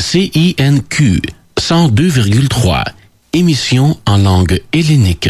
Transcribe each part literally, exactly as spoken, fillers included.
C I N Q cent deux virgule trois, émission en langue hellénique.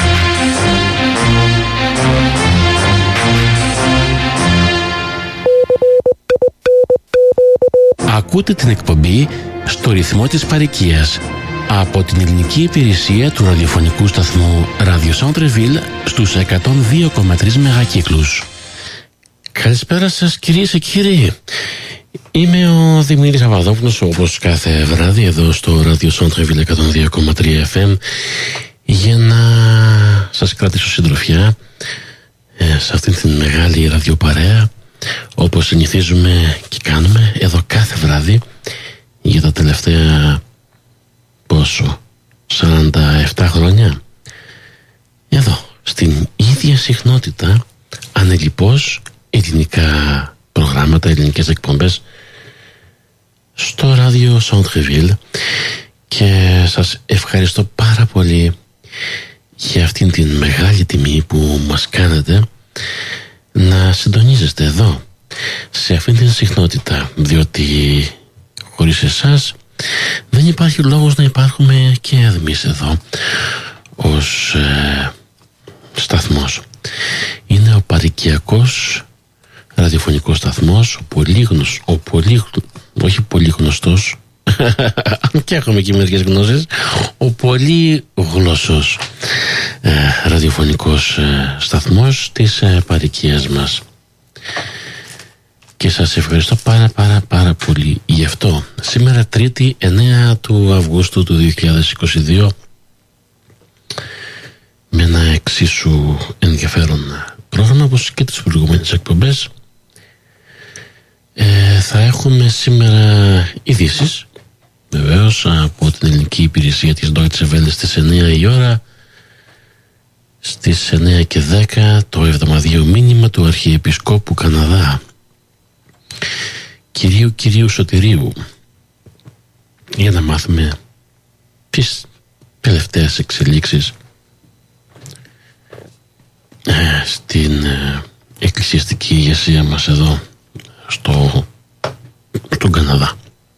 Ακούτε την εκπομπή στο ρυθμό της παροικίας από την ελληνική υπηρεσία του ραδιοφωνικού σταθμού Radio Centre-Ville στους εκατόν δύο κόμμα τρία μεγακύκλους. Καλησπέρα σας κυρίες και κύριοι. Είμαι ο Δημήτρης Αβαδόπουλος, όπως κάθε βράδυ εδώ στο Radio Centre-Ville εκατόν δύο κόμμα τρία εφ εμ, για να σας κρατήσω συντροφιά ε, σε αυτήν την μεγάλη ραδιοπαρέα, όπως συνηθίζουμε και κάνουμε εδώ κάθε βράδυ για τα τελευταία πόσο, σαράντα επτά χρόνια, εδώ στην ίδια συχνότητα, ανελιπώς ελληνικά προγράμματα, ελληνικές εκπομπές στο ράδιο Centre-Ville, και σας ευχαριστώ πάρα πολύ για αυτήν την μεγάλη τιμή που μας κάνετε να συντονίζεστε εδώ σε αυτήν την συχνότητα, διότι χωρίς εσάς δεν υπάρχει λόγος να υπάρχουμε και εμείς εδώ ως ε, σταθμός. Είναι ο παροικιακός ραδιοφωνικός σταθμός, ο πολύ γνωστός, ο πολύ, όχι πολύ γνωστός, αν και έχουμε και μερικές γνώσεις, ο πολύ γλώσσος ε, ραδιοφωνικός ε, σταθμός της ε, παροικίας μας. Και σας ευχαριστώ πάρα πάρα πάρα πολύ γι' αυτό. Σήμερα Τρίτη εννέα του Αυγούστου του δύο χιλιάδες είκοσι δύο, με ένα εξίσου ενδιαφέρον πρόγραμμα όπως και τις προηγούμενες εκπομπές. ε, Θα έχουμε σήμερα ειδήσεις, βεβαίως, από την ελληνική υπηρεσία της Deutsche Welle στις εννέα η ώρα. Στις εννέα και δέκα το εβδομαδιαίο μήνυμα του Αρχιεπισκόπου Καναδά, Κυρίου Κυρίου Σωτηρίου, για να μάθουμε τις τελευταίες εξελίξεις ε, στην ε, εκκλησιαστική ηγεσία μας εδώ στο, στον Καναδά.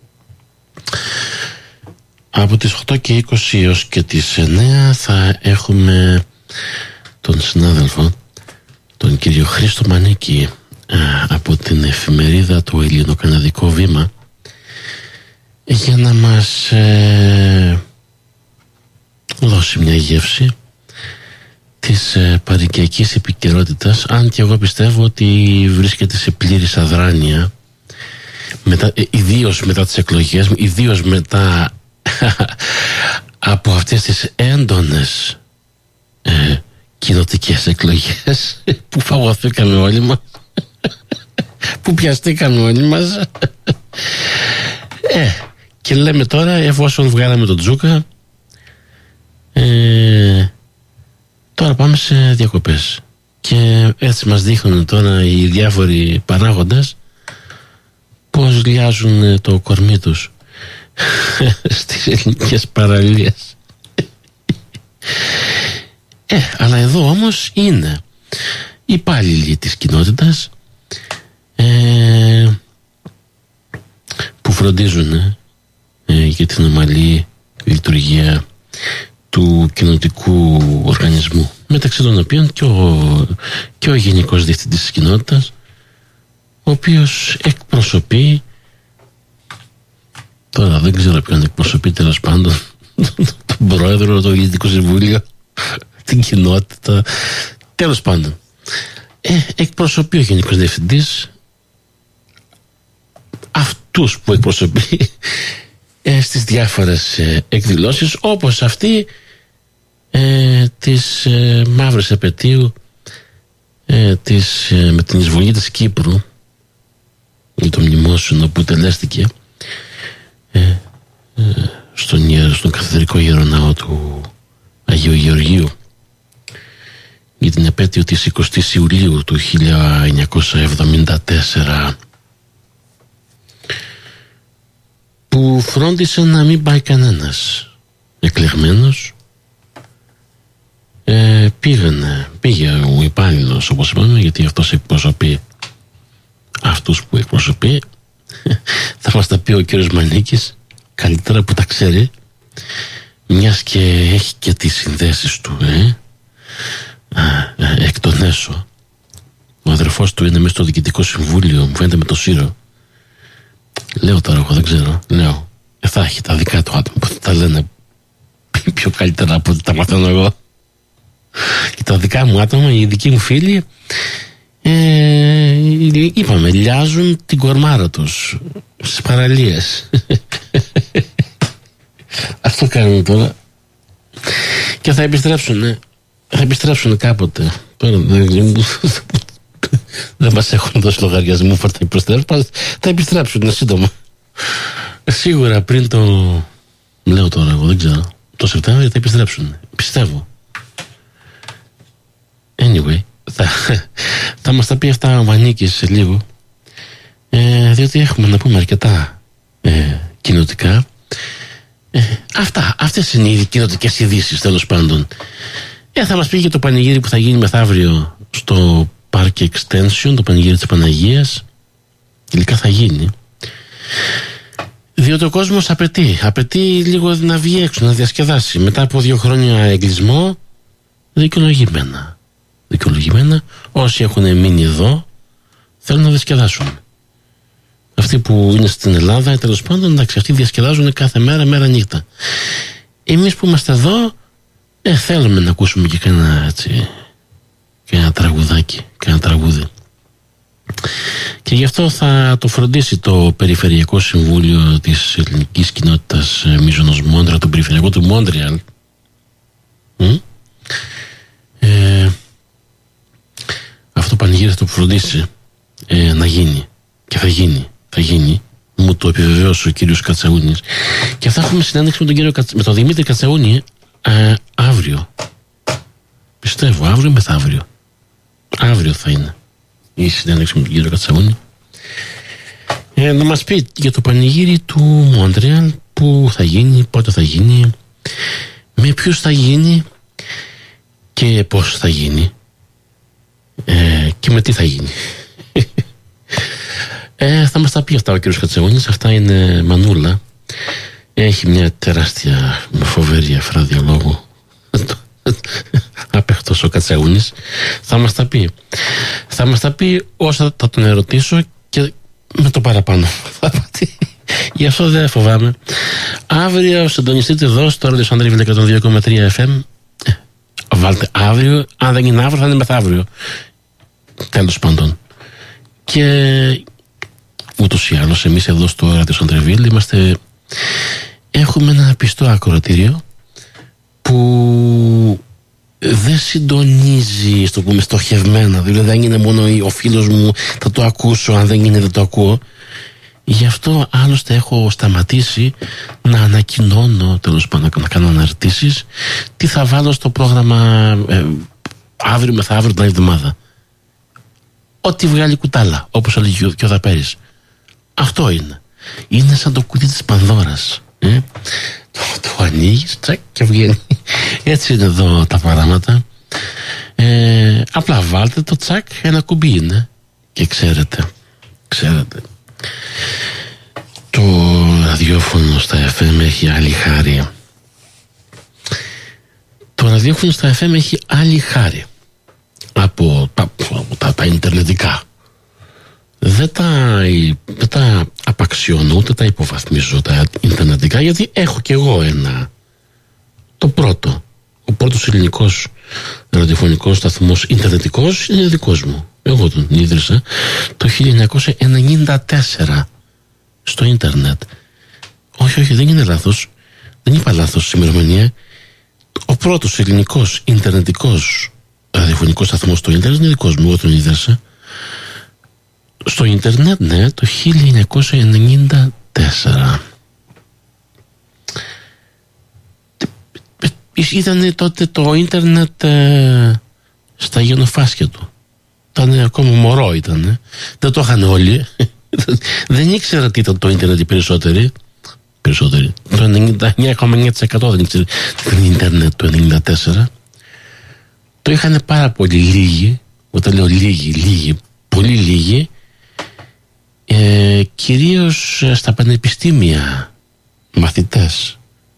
Από τις οκτώ και είκοσι έως και τις εννέα θα έχουμε τον συνάδελφο, τον κύριο Χρήστο Μανίκη, από την εφημερίδα του Ελληνοκαναδικό Βήμα, για να μας ε, δώσει μια γεύση της ε, παροικιακής επικαιρότητας, αν και εγώ πιστεύω ότι βρίσκεται σε πλήρης αδράνεια μετά, ε, ιδίως μετά τις εκλογές, ιδίως μετά από αυτές τις έντονες ε, κοινοτικές εκλογές που φαγωθήκαμε όλοι μας, που πιαστήκαμε όλοι μας. ε, και λέμε τώρα, εφόσον βγάλαμε τον Τζούκα, ε, τώρα πάμε σε διακοπές, και έτσι μας δείχνουν τώρα οι διάφοροι παράγοντες πως λιάζουν το κορμί τους στις ελληνικές παραλίες. ε, αλλά εδώ όμως είναι οι υπάλληλοι της κοινότητας, ε, που φροντίζουν ε, για την ομαλή λειτουργία του κοινοτικού οργανισμού, μεταξύ των οποίων και ο, και ο Γενικός Διευθυντής της κοινότητας, ο οποίος εκπροσωπεί, τώρα δεν ξέρω ποιον εκπροσωπεί, τέλος πάντων τον πρόεδρο, το Διοικητικό Συμβούλιο, την κοινότητα, τέλος πάντων. Ε, εκπροσωπεί ο Γενικός Διευθυντής αυτούς που εκπροσωπεί ε, στις διάφορες ε, εκδηλώσεις, όπως αυτή ε, της ε, μαύρης επετείου ε, της, ε, με την εισβολή της Κύπρου, για το μνημόσυνο που τελέστηκε ε, ε, στον, στον καθεδρικό ιεροναό του Αγίου Γεωργίου, για την επέτειο της εικοστής Ιουλίου του χίλια εννιακόσια εβδομήντα τέσσερα, που φρόντισε να μην πάει κανένας εκλεγμένος. ε, πήγανε, πήγε ο υπάλληλος, όπως είπαμε, γιατί αυτός εκπροσωπεί αυτούς που εκπροσωπεί. Θα μας τα πει ο κύριος Μανίκης καλύτερα που τα ξέρει, μιας και έχει και τις συνδέσεις του, ε, ε εκ των έσω. Ο αδερφός του είναι μέσα στο διοικητικό συμβούλιο, μου φαίνεται με το Σύρο. Λέω τώρα, εγώ δεν ξέρω. Λέω, ε, θα έχει τα δικά του άτομα που τα λένε πιο καλύτερα από ό,τι τα μαθαίνω εγώ. Και τα δικά μου άτομα, οι δικοί μου φίλοι, ε, είπαμε, λιάζουν την κορμάρα τους στις παραλίες. Αυτό κάνουν τώρα. Και θα επιστρέψουν, ε, θα επιστρέψουν κάποτε. Τώρα δεν, δεν μας έχουν δώσει λογαριασμό, θα επιστρέψουν, θα επιστρέψουν σύντομα. Σίγουρα πριν το, λέω τώρα εγώ, δεν ξέρω, το Σεπτέμβριο θα επιστρέψουν, πιστεύω. Anyway, θα, θα μας τα πει αυτά ο Μανίκης σε λίγο, ε, διότι έχουμε να πούμε αρκετά ε, κοινοτικά. Ε, αυτά, αυτές είναι οι κοινοτικές ειδήσεις, τέλος πάντων. Ε, θα μας πει και το πανηγύρι που θα γίνει μεθαύριο στο Park Extension, το πανηγύρι της Παναγίας. Τελικά θα γίνει, διότι ο κόσμος απαιτεί απαιτεί λίγο να βγει έξω, να διασκεδάσει μετά από δύο χρόνια εγκλεισμό. Δικαιολογημένα δικαιολογημένα όσοι έχουν μείνει εδώ θέλουν να διασκεδάσουν. Αυτοί που είναι στην Ελλάδα, τέλος πάντων, εντάξει, αυτοί διασκεδάζουν κάθε μέρα, μέρα νύχτα. Εμείς που είμαστε εδώ, ε, θέλουμε να ακούσουμε και κανένα, έτσι, και ένα τραγουδάκι, και ένα τραγούδι. Και γι' αυτό θα το φροντίσει το Περιφερειακό Συμβούλιο της Ελληνικής Κοινότητας Μίζωνος Μόντρεαλ, το Περιφερειακό του Μόντρεαλ. Mm? Ε, αυτό πανηγύρι θα το φροντίσει ε, να γίνει. Και θα γίνει, θα γίνει. Μου το επιβεβαίωσε ο κύριος Κατσαούνης. Και θα έχουμε συνέντευξη με τον, κύριο Κατσα... με τον Δημήτρη Κατσαούνη ε, αύριο. Πιστεύω, αύριο μεθαύριο. Αύριο θα είναι η συνέντευξη με τον κύριο Κατσαούνη, ε, να μας πει για το πανηγύρι του Μόντρεαλ, που θα γίνει, πότε θα γίνει, με ποιους θα γίνει και πώς θα γίνει, ε, και με τι θα γίνει. ε, θα μας τα πει αυτά ο κύριος Κατσαούνης. Αυτά είναι μανούλα. Έχει μια τεράστια φοβερή αφράδιολόγο απέχτως ο Κατσαούνης. Θα μας τα πει θα μας τα πει όσα θα τον ερωτήσω και με το παραπάνω. Γι' αυτό δεν φοβάμαι. Αύριο συντονιστείτε εδώ στο Radio Centreville εκατόν δύο κόμμα τρία εφ εμ. Βάλτε αύριο. Αν δεν είναι αύριο θα είναι μεθαύριο, τέλος πάντων. Και ούτως ή άλλως εμείς εδώ στο Radio Centreville είμαστε, έχουμε ένα πιστό ακροατήριο που δεν συντονίζει, στο πούμε, στοχευμένα. Δηλαδή δεν είναι μόνο ο φίλος μου θα το ακούσω, αν δεν είναι δεν το ακούω. Γι' αυτό άλλωστε έχω σταματήσει να ανακοινώνω, τέλος πάντων, να κάνω αναρτήσεις τι θα βάλω στο πρόγραμμα ε, αύριο μεθαύριο την εβδομάδα. Ό,τι βγάλει κουτάλα, όπως έλεγε και ο Δαπέρης. Αυτό είναι. Είναι σαν το κουτί της Πανδώρας. Ε? Το, το ανοίγεις, τσακ, και βγαίνει. Έτσι είναι εδώ τα πράγματα. Ε, απλά βάλτε το τσακ, ένα κουμπί είναι. Και ξέρετε, ξέρετε, το ραδιόφωνο στα εφ εμ έχει άλλη χάρη. Το ραδιόφωνο στα εφ εμ έχει άλλη χάρη από τα, από τα, τα ιντερνετικά. Δεν τα, δεν τα απαξιώνω, ούτε τα υποβαθμίζω τα ιντερνετικά, γιατί έχω κι εγώ ένα, το πρώτο, ο πρώτος ελληνικός ραδιοφωνικός σταθμός ιντερνετικός είναι δικός μου. Εγώ τον ίδρυσα το χίλια εννιακόσια ενενήντα τέσσερα στο ίντερνετ. Όχι, όχι, δεν είναι λάθος. Δεν είπα λάθος ημερομηνία. Ο πρώτος ελληνικός ιντερνετικός ραδιοφωνικός σταθμός στο ίντερνετ είναι δικός μου. Εγώ τον ίδρυσα στο ίντερνετ, ναι, το χίλια εννιακόσια ενενήντα τέσσερα. Ήταν τότε το ίντερνετ ε, στα γενοφάσκια του. Ήταν ακόμα μωρό, ήταν. Δεν το είχαν όλοι. Δεν ήξερα τι ήταν το ίντερνετ οι περισσότεροι. Περισσότεροι. Το ενενήντα εννιά κόμμα εννιά τοις εκατό δεν ήξερε το ίντερνετ το ενενήντα τέσσερα. Το είχαν πάρα πολύ λίγοι. Όταν λέω λίγοι, λίγοι, πολύ λίγοι. Ε, κυρίως στα πανεπιστήμια μαθητές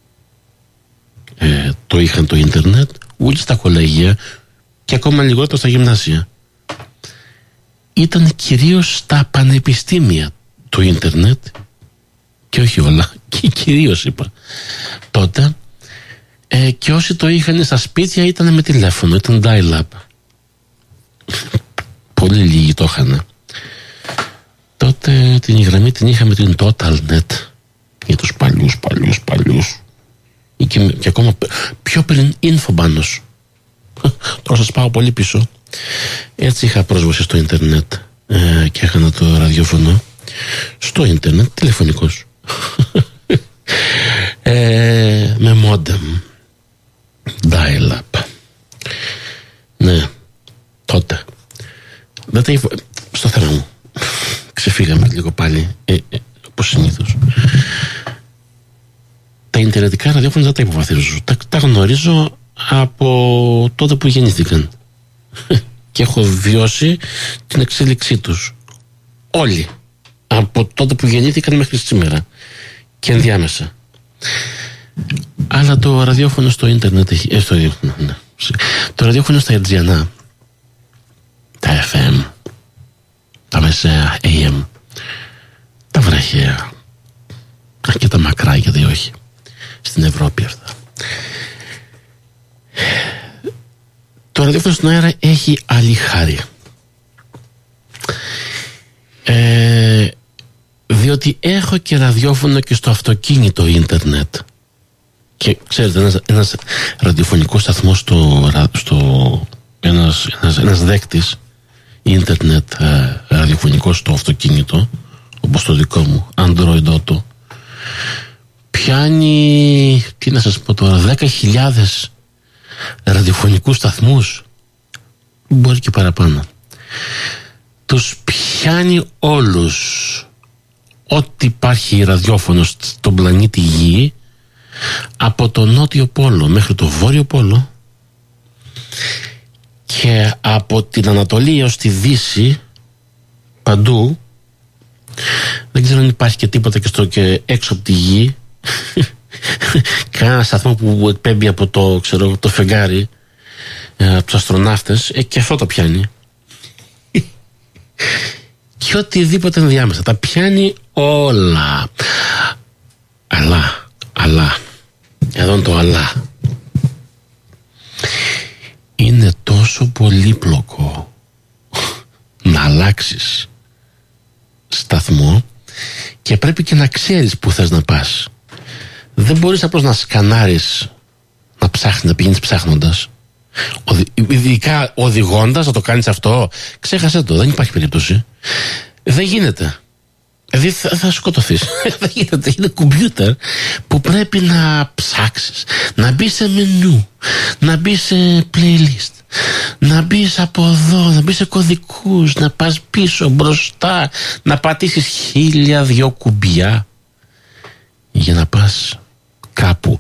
ε, το είχαν το ίντερνετ, ούτε στα κολέγια και ακόμα λιγότερο στα γυμνάσια. Ήταν κυρίως στα πανεπιστήμια το ίντερνετ, και όχι όλα, και κυρίως είπα τότε, ε, και όσοι το είχαν στα σπίτια ήταν με τηλέφωνο, ήταν dial-up. Πολύ λίγοι το είχαν. Τότε την γραμμή την είχαμε την TotalNet για τους παλιούς παλιούς παλιούς και, και ακόμα πιο πριν Infobanos. Τώρα σας πάω πολύ πίσω. Έτσι είχα πρόσβαση στο ίντερνετ ε, και έκανα το ραδιόφωνο στο ίντερνετ τηλεφωνικός ε, με modem dial-up. Ναι, τότε δεν τα υφο... στο θερά μου ξεφύγαμε λίγο πάλι ε, ε, όπως συνήθως. Τα ιντερνετικά ραδιόφωνα δεν τα υποβαθμίζω, τα, τα γνωρίζω από τότε που γεννήθηκαν και έχω βιώσει την εξέλιξή τους όλοι από τότε που γεννήθηκαν μέχρι σήμερα και ενδιάμεσα. Αλλά το ραδιόφωνο στο ίντερνετ έχει, ε, στο, ναι, το ραδιόφωνο στα Ερτζιανά, τα εφ εμ, τα μεσαία έι εμ, τα βραχαία και τα μακρά, γιατί όχι, στην Ευρώπη αυτά. Το ραδιόφωνο στον αέρα έχει άλλη χάρη, ε, διότι έχω και ραδιόφωνο και στο αυτοκίνητο ίντερνετ. Και ξέρετε, ένας, ένας ραδιοφωνικός σταθμός στο, στο ένας, ένας, ένας δέκτης ίντερνετ ε, ραδιοφωνικός στο αυτοκίνητο, όπως το δικό μου Android Auto, πιάνει, τι να σας πω τώρα, δέκα χιλιάδες ραδιοφωνικούς σταθμούς, μπορεί και παραπάνω. Τους πιάνει όλους, ό,τι υπάρχει ραδιόφωνο στον πλανήτη Γη, από το νότιο πόλο μέχρι το βόρειο πόλο και από την Ανατολή έως τη Δύση, παντού. Δεν ξέρω αν υπάρχει και τίποτα και, στο, και έξω από τη Γη κανένα σταθμό που εκπέμπει από το, ξέρω, το φεγγάρι, από τους αστροναύτες, ε, και αυτό το πιάνει και οτιδήποτε ενδιάμεσα τα πιάνει όλα. Αλλά αλλά εδώ είναι το αλλά, είναι τόσο πολύπλοκο να αλλάξεις σταθμό και πρέπει και να ξέρεις που θες να πας. Δεν μπορείς απλώς να σκανάρεις, να ψάχνεις, να πηγαίνεις ψάχνοντας. Οδη, ειδικά οδηγώντας να το κάνεις αυτό, ξέχασέ το, δεν υπάρχει περίπτωση. Δεν γίνεται. Δηλαδή θα, θα σκοτωθείς. Δεν γίνεται, είναι κομπιούτερ που πρέπει να ψάξεις, να μπεις σε μενού, να μπεις σε playlist, να μπεις από εδώ, να μπεις σε κωδικούς, να πας πίσω, μπροστά, να πατήσεις χίλια δυο κουμπιά για να πας κάπου,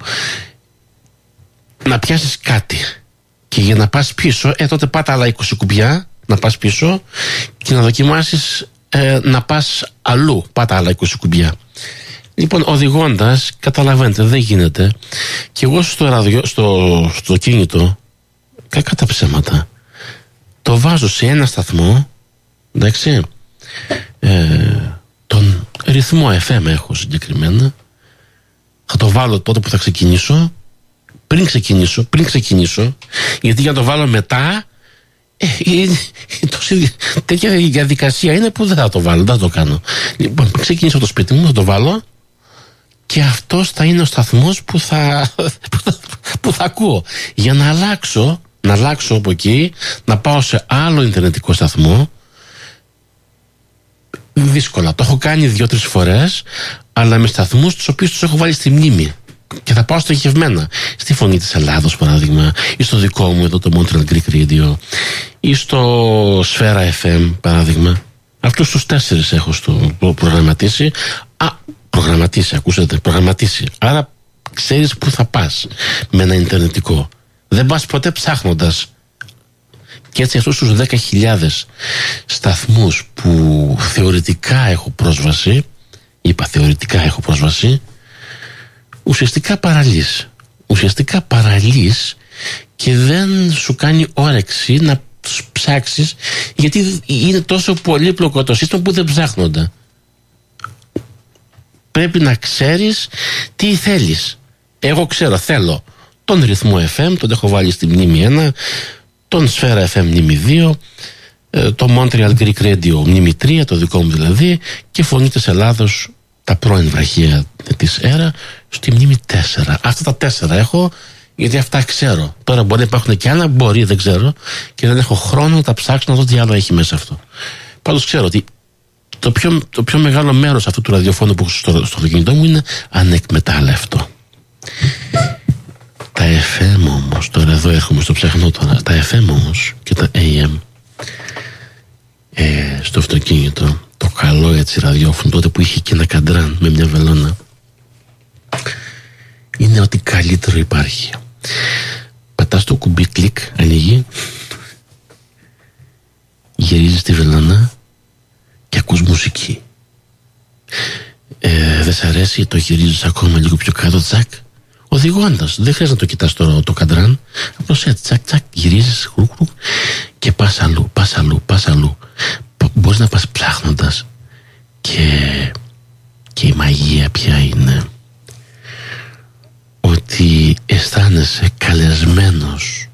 να πιάσεις κάτι, και για να πας πίσω, ε τότε πάτα άλλα είκοσι κουμπιά να πας πίσω και να δοκιμάσεις ε, να πας αλλού, πάτα άλλα είκοσι κουμπιά. Λοιπόν, οδηγώντας, καταλαβαίνετε, δεν γίνεται. Και εγώ στο ραδιο, στο, στο κίνητο, κακά τα ψέματα, το βάζω σε ένα σταθμό, εντάξει, ε, τον ρυθμό εφ εμ έχω συγκεκριμένα, θα το βάλω τότε που θα ξεκινήσω, πριν ξεκινήσω, πριν ξεκινήσω, γιατί για να το βάλω μετά, ε, είναι, τόση, τέτοια διαδικασία είναι που δεν θα το βάλω, δεν θα το κάνω. Λοιπόν, πριν ξεκινήσω το σπίτι μου, θα το βάλω και αυτός θα είναι ο σταθμός που θα, που θα ακούω. Για να αλλάξω, να αλλάξω από εκεί, να πάω σε άλλο ιντερνετικό σταθμό, δύσκολα. Το έχω κάνει δύο-τρεις φορές, αλλά με σταθμούς τους οποίους τους έχω βάλει στη μνήμη. Και θα πάω στοχευμένα στη Φωνή της Ελλάδος, παράδειγμα, ή στο δικό μου εδώ το Montreal Greek Radio, ή στο Σφαίρα εφ εμ, παράδειγμα. Αυτούς τους τέσσερις έχω στο προγραμματίσει. Α, προγραμματίσει, ακούσατε, προγραμματίσει. Άρα ξέρεις που θα πας με ένα ιντερνετικό. Δεν πας ποτέ ψάχνοντας. Και έτσι αυτούς τους δέκα χιλιάδες σταθμούς που θεωρητικά έχω πρόσβαση, είπα θεωρητικά έχω πρόσβαση, ουσιαστικά παραλύς. Ουσιαστικά παραλύς και δεν σου κάνει όρεξη να ψάξεις, γιατί είναι τόσο πολύπλοκο το σύστημα που δεν ψάχνονται. Πρέπει να ξέρεις τι θέλεις. Εγώ ξέρω, θέλω τον ρυθμό εφ εμ, τον έχω βάλει στη μνήμη ένα, τον Σφαίρα εφ εμ μνήμη δύο, το Montreal Greek Radio μνήμη τρία, το δικό μου δηλαδή, και Φωνή της Ελλάδος, τα πρώην βραχία της ΕΡΑ, στη μνήμη τέσσερα. Αυτά τα τέσσερα έχω, γιατί αυτά ξέρω. Τώρα μπορεί να υπάρχουν και άλλα, μπορεί, δεν ξέρω, και δεν έχω χρόνο να τα ψάξω να δω τι άλλο έχει μέσα αυτό. Πάντως ξέρω ότι το πιο, το πιο μεγάλο μέρος αυτού του ραδιοφώνου που έχω στο, στο κινητό μου είναι ανεκμετάλλευτο. Τα εφ εμ όμως, τώρα εδώ έρχομαι στο ψάχνω τώρα, τα εφ εμ όμως και τα έι εμ ε, στο αυτοκίνητο, το καλό έτσι ραδιόφωνο, τότε που είχε και ένα καντράν με μια βελόνα, είναι ότι καλύτερο υπάρχει. Πατάς το κουμπί, κλικ, ανοίγει, γυρίζεις τη βελόνα και ακούς μουσική. Ε, δεν σ' αρέσει, το γυρίζεις ακόμα λίγο πιο κάτω, τσακ, οδηγώντας. Δεν χρειάζεται να το κοιτάς το, το καντράν. Απλώς έτσι, τσακ, τσακ, γυρίζεις χρουκ, χρουκ, και πας αλλού, πας αλλού, πας αλλού. Μπορείς να πας ψάχνοντας. Και, και η μαγεία πια είναι ότι αισθάνεσαι καλεσμένος,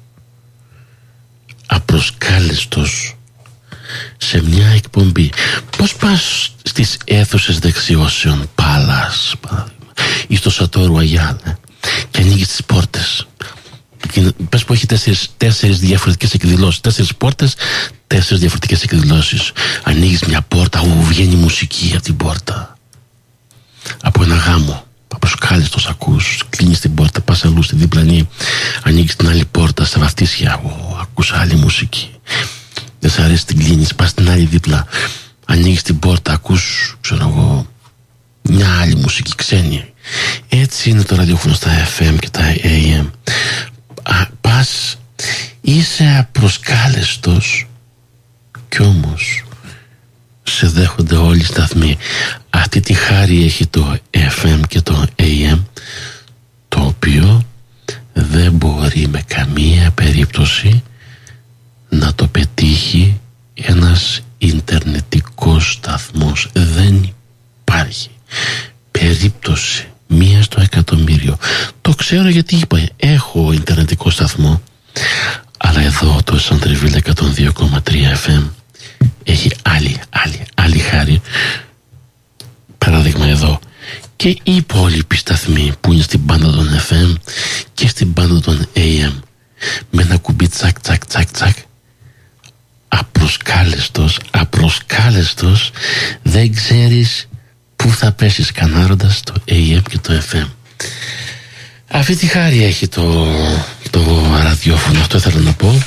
απροσκάλιστος σε μια εκπομπή. Πώς πας στις αίθουσες δεξιώσεων, Πάλας παράδειγμα, ή στο Σατό Ρουαγιάλ, ε, και ανοίγεις τις πόρτες. Πες που έχει τέσσερις, τέσσερις διαφορετικές εκδηλώσεις, τέσσερις πόρτες, τέσσερις διαφορετικές εκδηλώσεις. Ανοίγεις μια πόρτα, ου, βγαίνει μουσική από την πόρτα, από ένα γάμο, απροσκάλιστος ακούς, κλείνεις την πόρτα, πας αλλού στη διπλανή, ανοίγεις την άλλη πόρτα στα βαφτίσια, ου, ακούς άλλη μουσική. Δεν σ' αρέσει, την κλείνεις, πας στην άλλη δίπλα, ανοίγεις την πόρτα, ακούς, ξέρω εγώ, μια άλλη μουσική ξένη. Έτσι είναι το ραδιόφωνο στα εφ εμ και τα έι εμ. Α, πας, είσαι απροσκάλεστος κι όμως σε δέχονται όλοι οι σταθμοί. Αυτή τη χάρη έχει το εφ εμ και το έι εμ, το οποίο δεν μπορεί με καμία περίπτωση να το πετύχει ένας ιντερνετικός σταθμός. Δεν υπάρχει περίπτωση, μία στο εκατομμύριο. Το ξέρω γιατί είπα, έχω ιντερνετικό σταθμό, αλλά εδώ το Σαντρεβίλ εκατόν δύο κόμμα τρία εφ εμ έχει άλλη, άλλη, άλλη χάρη. Παράδειγμα εδώ, και οι υπόλοιποι σταθμοί που είναι στην πάντα των εφ εμ και στην πάντα των έι εμ, με ένα κουμπί τσακ τσακ τσακ τσακ, απροσκάλεστος, απροσκάλεστος, δεν ξέρεις πού θα πέσεις κανάροντας το έι εμ και το εφ εμ. Αυτή τη χάρη έχει το, το ραδιόφωνο. Αυτό ήθελα να πω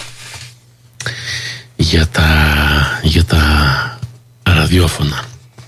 για τα, για τα ραδιόφωνα.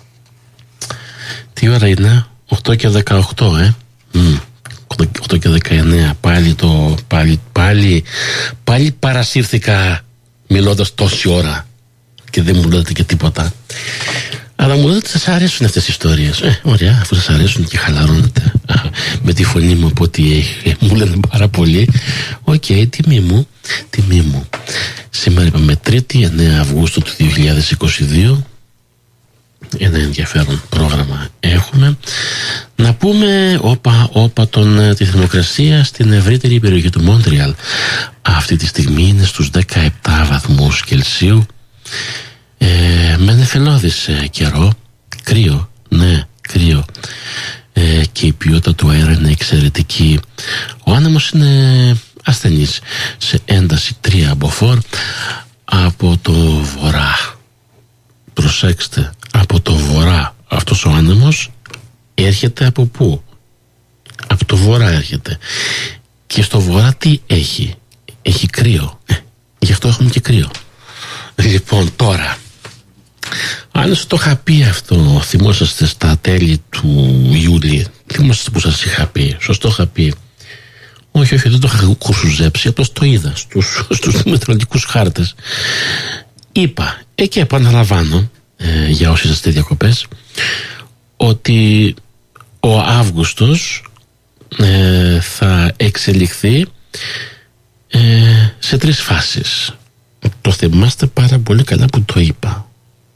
Τι ώρα είναι? οκτώ και δεκαοκτώ, ε mm. οκτώ και δεκαεννέα. Πάλι το πάλι, πάλι, πάλι παρασύρθηκα μιλώντας τόση ώρα και δεν μου λέτε και τίποτα. Αλλά μου λέτε ότι σας αρέσουν αυτές οι ιστορίες. Ε, ωραία, αφού σας αρέσουν και χαλαρώνετε με τη φωνή μου από ό,τι έχει, μου λένε πάρα πολύ. Οκ, okay, τιμή μου, τιμή μου. Σήμερα είπαμε Τρίτη, εννέα Αυγούστου του δύο χιλιάδες είκοσι δύο. Ένα ενδιαφέρον πρόγραμμα έχουμε. Να πούμε όπα, όπα τον, τη θερμοκρασία στην ευρύτερη περιοχή του Μόντριαλ. Αυτή τη στιγμή είναι στους δεκαεπτά βαθμούς Κελσίου. Ε, με νεφελώδης ε, καιρό, κρύο, ναι, κρύο, ε, και η ποιότητα του αέρα είναι εξαιρετική. Ο άνεμος είναι ασθενής, σε ένταση τρία μποφόρ από το βορρά. Προσέξτε, από το βορρά. Αυτός ο άνεμος έρχεται από πού? Από το βορρά έρχεται. Και στο βορρά τι έχει? Έχει κρύο. ε, Γι' αυτό έχουμε και κρύο. Λοιπόν, τώρα, αν σας το είχα πει αυτό, θυμόσαστε στα τέλη του Ιούλη, θυμόσαστε που σας είχα πει? Σας το είχα πει? Όχι, όχι, δεν το είχα κουρσουζέψει, απλώς το είδα στους, στους μετρολογικούς χάρτες. Είπα, ε, και επαναλαμβάνω, ε, για όσοι είστε διακοπές, ότι ο Αύγουστος ε, θα εξελιχθεί ε, σε τρεις φάσεις. Το θυμάστε πάρα πολύ καλά που το είπα.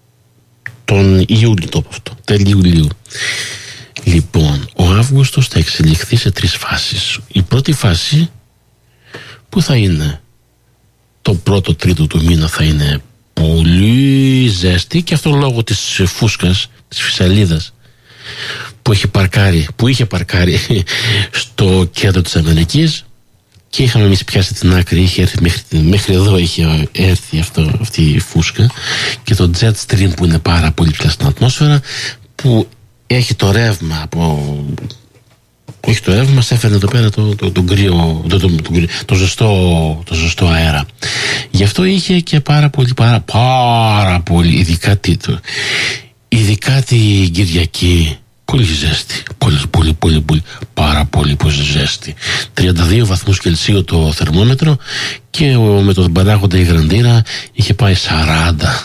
Τον Ιούλιο το είπα αυτό, τέλη Ιουλίου. Λοιπόν, ο Αύγουστος θα εξελιχθεί σε τρεις φάσεις. Η πρώτη φάση που θα είναι το πρώτο τρίτο του μήνα θα είναι πολύ ζέστη, και αυτό λόγω της φούσκας, της φυσαλίδας που, έχει παρκάρει, που είχε παρκάρει στο κέντρο της Αμερικής, και είχαμε εμείς πιάσει την άκρη, είχε έρθει μέχρι, μέχρι εδώ είχε έρθει αυτό, αυτή η φούσκα, και το jet stream που είναι πάρα πολύ ψηλά στην ατμόσφαιρα, που έχει το ρεύμα από... έχει το ρεύμα, μας έφερε εδώ πέρα το, το, το, κρύο, το, το, το, το, ζεστό, το ζεστό αέρα. Γι' αυτό είχε και πάρα πολύ, πάρα, πάρα πολύ, ειδικά, το, ειδικά την Κυριακή, πολύ ζέστη. Πολύ, πολύ, πολύ, πολύ, πάρα πολύ, πολύ ζέστη. τριάντα δύο βαθμούς Κελσίου το θερμόμετρο, και με τον παράγοντα η Γραντήρα είχε πάει σαράντα.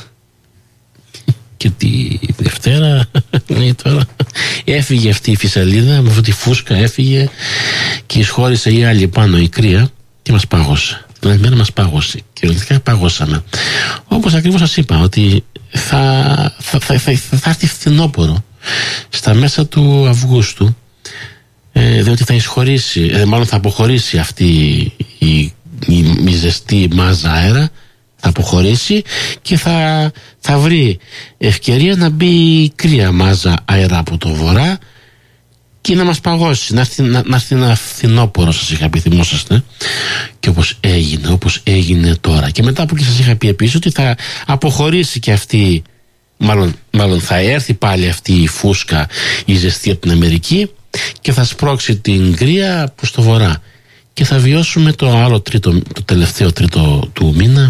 Και τη Δευτέρα ναι, τώρα, έφυγε αυτή η φυσαλίδα, με αυτή τη φούσκα έφυγε και εισχώρησε η άλλη πάνω η κρύα και μας πάγωσε. Την άλλη μέρα μας πάγωσε, κυριολεκτικά παγώσαμε. Όπως ακριβώς σας είπα, ότι θα, θα, θα, θα, θα έρθει φθινόπωρο στα μέσα του Αυγούστου, ε, διότι θα εισχωρήσει, ε, μάλλον θα αποχωρήσει αυτή η, η, η, η ζεστή μάζα αέρα, θα αποχωρήσει και θα, θα βρει ευκαιρία να μπει κρύα μάζα αέρα από το βορρά και να μας παγώσει, να έρθει, να, να έρθει ένα φθινόπωρο, σας είχα πει, θυμόσαστε, και όπως έγινε, όπως έγινε τώρα. Και μετά από εκεί σας είχα πει επίσης ότι θα αποχωρήσει και αυτή, μάλλον, μάλλον θα έρθει πάλι αυτή η φούσκα, η ζεστή από την Αμερική, και θα σπρώξει την κρύα προς το βορρά. Και θα βιώσουμε το άλλο τρίτο, το τελευταίο τρίτο του μήνα,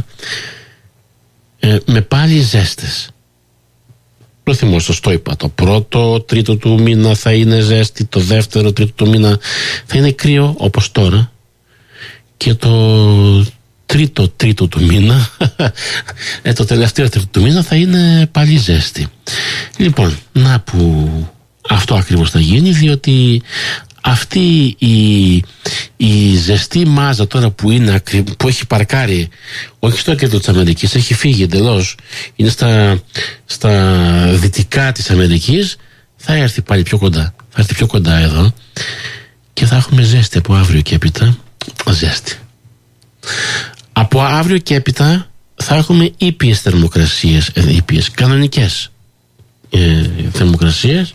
ε, με πάλι ζέστες. Το θυμόσαστε, το είπα. Το πρώτο τρίτο του μήνα θα είναι ζέστη, το δεύτερο τρίτο του μήνα θα είναι κρύο όπως τώρα, και το τρίτο τρίτο του μήνα ε, το τελευταίο τρίτο του μήνα θα είναι πάλι ζέστη. Λοιπόν, να που αυτό ακριβώς θα γίνει, διότι αυτή η, η ζεστή μάζα τώρα που είναι, που έχει παρκάρει όχι στο κέντρο της Αμερικής, έχει φύγει εντελώς, είναι στα, στα δυτικά της Αμερικής, θα έρθει πάλι πιο κοντά, θα έρθει πιο κοντά εδώ, και θα έχουμε ζέστη από αύριο και έπειτα. Ζέστη από αύριο και έπειτα θα έχουμε ήπιες θερμοκρασίες, ε, ήπιες, κανονικές ε, θερμοκρασίες.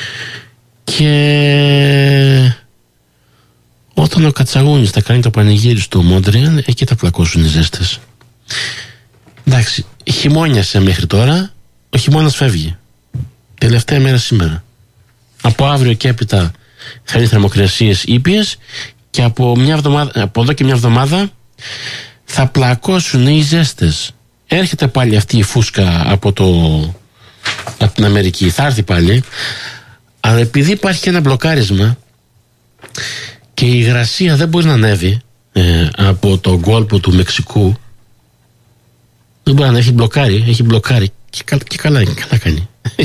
Και όταν ο Κατσαγούνης θα κάνει το πανηγύρι στο Μόντρεαλ, εκεί θα πλακώσουν οι ζέστες. Εντάξει, χειμώνιασε μέχρι τώρα, ο χειμώνας φεύγει. Τελευταία μέρα σήμερα. Από αύριο και έπειτα θα είναι θερμοκρασίες ήπιες, και από, μια εβδομάδα, από εδώ και μια εβδομάδα θα πλακώσουν οι ζέστες. Έρχεται πάλι αυτή η φούσκα από, το, από την Αμερική, θα έρθει πάλι. Αλλά επειδή υπάρχει και ένα μπλοκάρισμα και η υγρασία δεν μπορεί να ανέβει ε, από τον κόλπο του Μεξικού, δεν μπορεί να έχει μπλοκάρει, έχει μπλοκάρει και, κα, και καλά, καλά κάνει.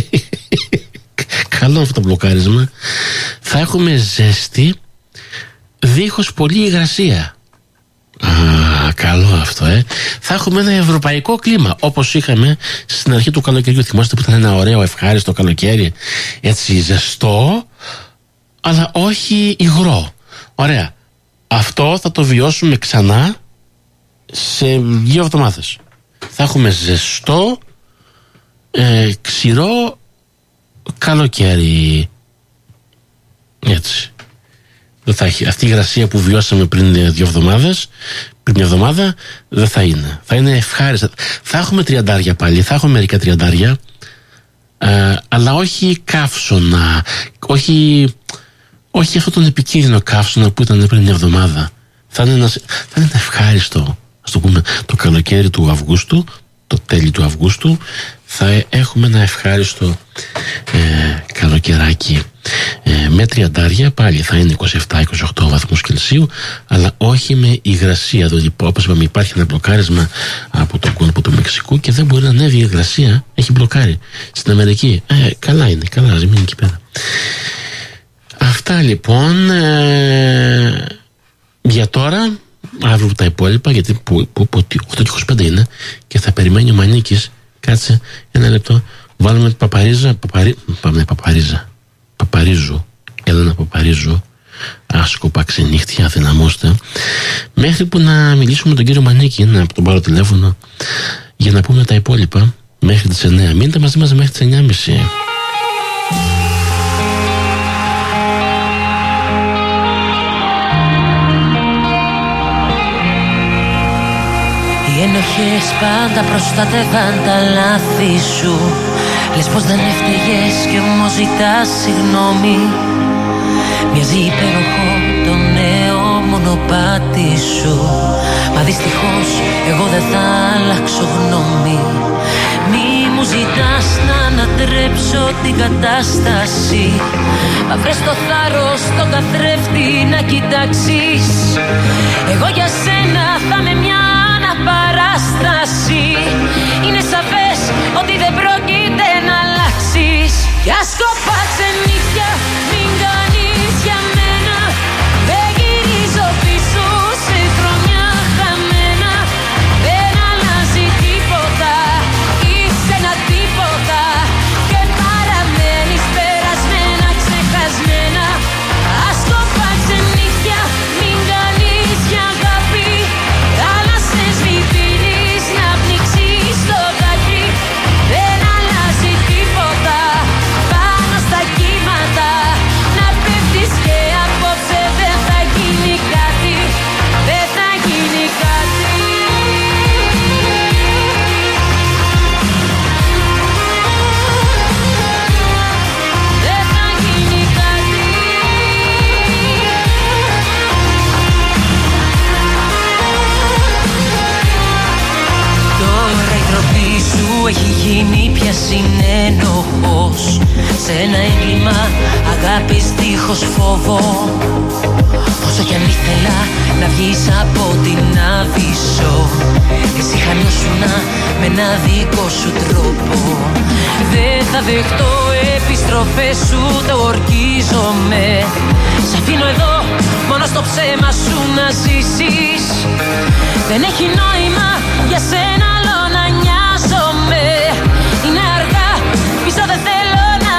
Καλό αυτό το μπλοκάρισμα. Θα έχουμε ζέστη δίχως πολύ υγρασία. Α, καλό αυτό, ε. Θα έχουμε ένα ευρωπαϊκό κλίμα, όπως είχαμε στην αρχή του καλοκαιριού. Θυμάστε που ήταν ένα ωραίο ευχάριστο καλοκαίρι, έτσι ζεστό, αλλά όχι υγρό. Ωραία. Αυτό θα το βιώσουμε ξανά σε δύο εβδομάδες. Θα έχουμε ζεστό, ε, ξηρό καλοκαίρι. Έτσι. Δεν θα έχει. Αυτή η υγρασία που βιώσαμε πριν δύο εβδομάδες, πριν μια εβδομάδα, δεν θα είναι. Θα είναι ευχάριστα. Θα έχουμε τριαντάρια πάλι, θα έχουμε μερικά τριαντάρια, ε, αλλά όχι καύσωνα, όχι, όχι αυτόν τον επικίνδυνο καύσωνα που ήταν πριν μια εβδομάδα. Θα είναι ένα, θα είναι ένα ευχάριστο, ας το πούμε, το καλοκαίρι του Αυγούστου, το τέλη του Αυγούστου, θα έχουμε ένα ευχάριστο ε, καλοκαιράκι. Ε, με τριαντάρια πάλι θα είναι είκοσι επτά είκοσι οκτώ βαθμούς Κελσίου, αλλά όχι με υγρασία, διότι όπως είπαμε υπάρχει ένα μπλοκάρισμα από τον κόλπο του Μεξικού και δεν μπορεί να ανέβει η υγρασία, έχει μπλοκάρει στην Αμερική. Ε, καλά είναι, καλά, ας μείνει εκεί πέρα. Αυτά λοιπόν ε, για τώρα. Αύριο τα υπόλοιπα, γιατί που, που, που, οκτώ και είκοσι πέντε είναι και θα περιμένει ο Μανίκης. Κάτσε ένα λεπτό. Βάλουμε την Παπαρίζα. Παπαρί... Πάμε Παπαρίζα. Παπαρίζου. Έλενα Παπαρίζου. Άσκοπα ξενύχτια, αδυναμώστε. Μέχρι που να μιλήσουμε με τον κύριο Μανίκη, να τον πάρω τηλέφωνο για να πούμε τα υπόλοιπα μέχρι τις εννιά. Μείνετε μαζί μας μέχρι τις εννιά και μισή. Οι ενοχές πάντα προστατεύαν τα λάθη σου. Λες πως δεν έφταιγες κι όμως ζητάς συγγνώμη. Μοιάζει υπέροχο το νέο μονοπάτι σου, μα δυστυχώς εγώ δεν θα αλλάξω γνώμη. Μη μου ζητάς να ανατρέψω την κατάσταση, μα βρες το θάρρος τον καθρέφτη να κοιτάξεις. Εγώ για σένα θα είμαι μια αναπαράσταση. Είναι σαφές ότι δεν πρόκειται να αλλάξεις. Κι άσκοπα ξενύχια μην κάνεις για μένα. Δεν γυρίζω πίσω σε χρόνια χαμένα. Δεν αλλάζει τίποτα, είσαι ένα τίποτα. Και παραμένεις περασμένα, ξεχασμένα. Άσκοπα ξενύχια μην κάνεις για αγάπη. Θάλασσες μη πίνεις να πνίξεις το δάκρυ. Δεν αλλάζει τίποτα πάνω στα κύματα. Να πέφτεις και απόψε δεν θα γίνει κάτι. Δεν θα γίνει κάτι. Δεν θα γίνει κάτι. Τώρα η τροπή σου έχει γίνει πια συνένοχος σε ένα έγκλημα αγάπης δίχως φόβο. Όσο κι αν ήθελα να βγεις από την άβυσσο, εσύ χανιώσουνα με ένα δικό σου τρόπο. Δεν θα δεχτώ επιστροφές σου, το ορκίζομαι. Σ' αφήνω εδώ μόνο στο ψέμα σου να ζήσεις. Δεν έχει νόημα για σένα άλλο να νοιάζομαι. Είναι αργά, πίσω δεν θέλω να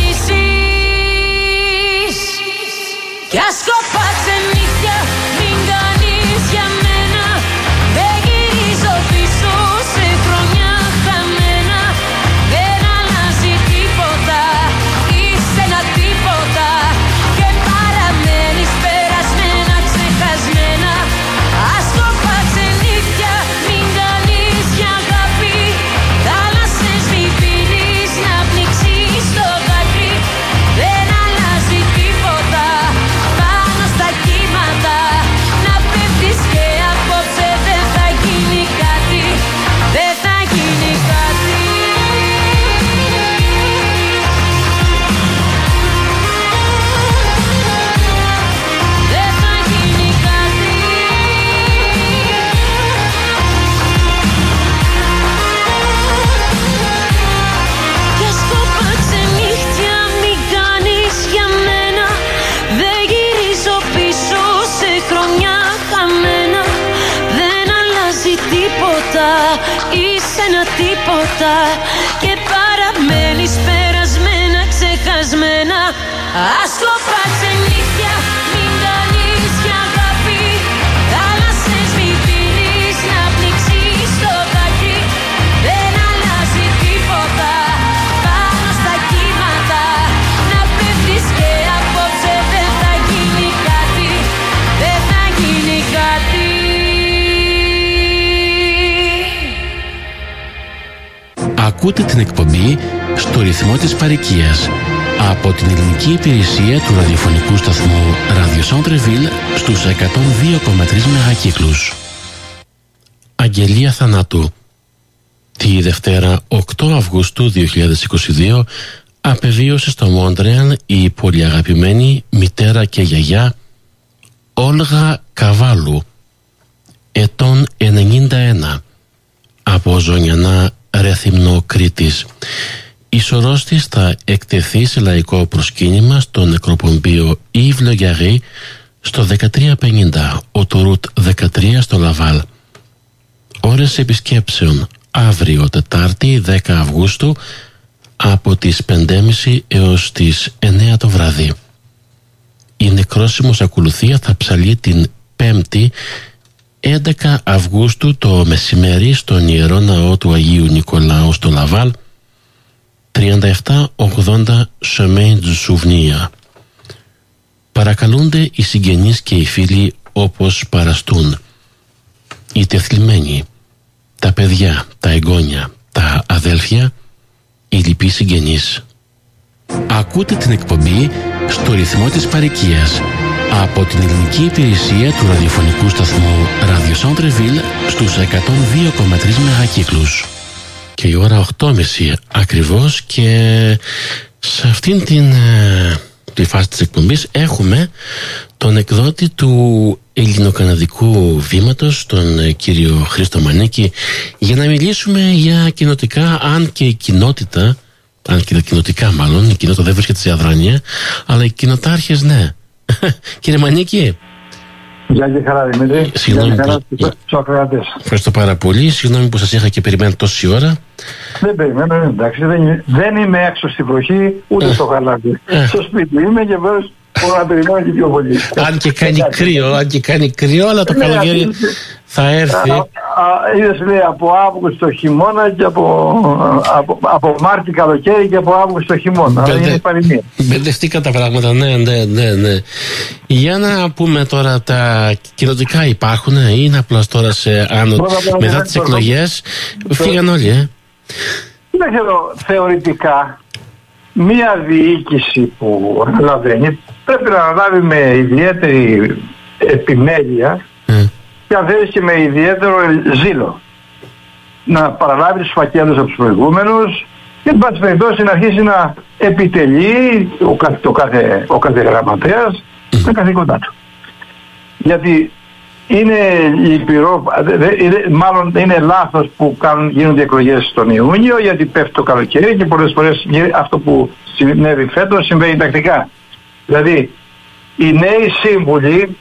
γυρίσεις. Κι άσκοπα ξενύχια μην κάνεις για μένα. Δεν γυρίζω πίσω σε χρόνια χαμένα. Δεν αλλάζει τίποτα, είσαι ένα τίποτα. Και παραμένεις περασμένα, ξεχασμένα. Άσκοπα ξενύχια μην κάνεις για αγάπη. Θάλασσες μη πίνεις να πνίξεις το δάκρυ. Δεν αλλάζει τίποτα πάνω στα κύματα. Να πέφτεις και απόψε δεν θα γίνει κάτι. Δεν θα γίνει κάτι. Δεν θα γίνει κάτι. Κι άσκοπα ξενύχτια μην κάνεις για μένα. Δεν γυρίζω πίσω σε χρόνια χαμένα. Δεν αλλάζει τίποτα, είσαι ένα τίποτα. Και παραμένεις περασμένα, ξεχασμένα. Άσκοπα ξενύχτια μην κάνεις για αγάπη. Θάλασσες μη πίνεις να πνίξεις το δάκρυ. Δεν αλλάζει τίποτα πάνω στα κύματα. Να πέφτεις και απόψε δεν θα γίνει κάτι. Δεν θα γίνει κάτι. Ακούτε την εκπομπή στο ρυθμό της παροικίας από την ελληνική υπηρεσία του ραδιοφωνικού σταθμού Radio Centre Ville στους εκατόν δύο κόμμα τρία μεγακύκλους. Αγγελία θανάτου. Τη Δευτέρα οκτώ Αυγούστου δύο χιλιάδες είκοσι δύο απεβίωσε στο Μόντρεαλ η πολυαγαπημένη μητέρα και γιαγιά Όλγα Καβάλου, ετών ενενήντα ένα, από Ζωνιανά, Ρέθυμνο, Κρήτης. Η σωρός της θα εκτεθεί σε λαϊκό προσκύνημα στο νεκροπομπείο Yves Le Garry στο δεκατρία πενήντα, Οτορουτ δεκατρία στο Λαβάλ. Ώρες επισκέψεων αύριο Τετάρτη δέκα Αυγούστου από τις πέντε και μισή έως τις εννέα το βράδυ. Η νεκρόσιμος ακολουθία θα ψαλεί την Πέμπτη έντεκα Αυγούστου το μεσημέρι στον Ιερό Ναό του Αγίου Νικολάου στο Λαβάλ, τριάντα επτά ογδόντα Chemin du Souvenir. Παρακαλούνται οι συγγενείς και οι φίλοι όπως παραστούν. Οι τεθλιμμένοι, τα παιδιά, τα εγγόνια, τα αδέλφια, οι λοιποί συγγενείς. Ακούτε την εκπομπή στο ρυθμό της παροικίας από την ελληνική υπηρεσία του ραδιοφωνικού σταθμού Radio Centre Ville στους εκατόν δύο κόμμα τρία μεγακύκλους. Και η ώρα οκτώ και μισή ακριβώς, και σε αυτήν την τη φάση της εκπομπής έχουμε τον εκδότη του ελληνοκαναδικού βήματος, τον κύριο Χρήστο Μανίκη, για να μιλήσουμε για κοινοτικά, αν και η κοινότητα, αν και τα κοινοτικά μάλλον, η κοινότητα δεν βρίσκεται σε αδράνεια, αλλά οι κοινοτάρχες ναι. Κύριε Μανίκη. Γεια και χαρά, Δημήτρη. Συγγνώμη που... Ευχαριστώ πάρα πολύ. Συγγνώμη που σας είχα και περιμένω τόση ώρα. Δεν περιμένω, εντάξει. Δεν, δεν είμαι έξω στη βροχή, ούτε στο χαλάτι. Στο σπίτι είμαι και βέβαια μπορώ να περιμένω και πιο πολύ. Αν και κάνει κρύο, αν και κάνει κρύο, αλλά το καλοκαίρι θα έρθει. Είδες, λέει, από Αύγουστο χειμώνα και από, από, από Μάρτι καλοκαίρι και από Αύγουστο χειμώνα. Μπεντε, είναι παροιμία. Μπερδευτήκα τα πράγματα, ναι, ναι, ναι, ναι. Για να πούμε τώρα, τα κοινοτικά υπάρχουν ή είναι απλώς τώρα σε άνω, μετά τις εκλογές φύγαν όλοι, ε. Δεν ξέρω, θεωρητικά μία διοίκηση που αναλαβαίνει πρέπει να αναλάβει με ιδιαίτερη επιμέλεια mm. και αν θέλεις και με ιδιαίτερο ζήλο. Να παραλάβει τους φακέλους από τους προηγούμενους και εν πάση περιπτώσει να αρχίσει να επιτελεί ο, το κάθε, ο κάθε γραμματέας mm. τα καθήκοντά του. Γιατί είναι λυπηρό, μάλλον είναι λάθος που κάνουν, γίνονται εκλογές τον Ιούνιο, γιατί πέφτει το καλοκαίρι και πολλές φορές αυτό που συνέβη φέτος συμβαίνει τακτικά. Δηλαδή οι νέοι σύμβουλοι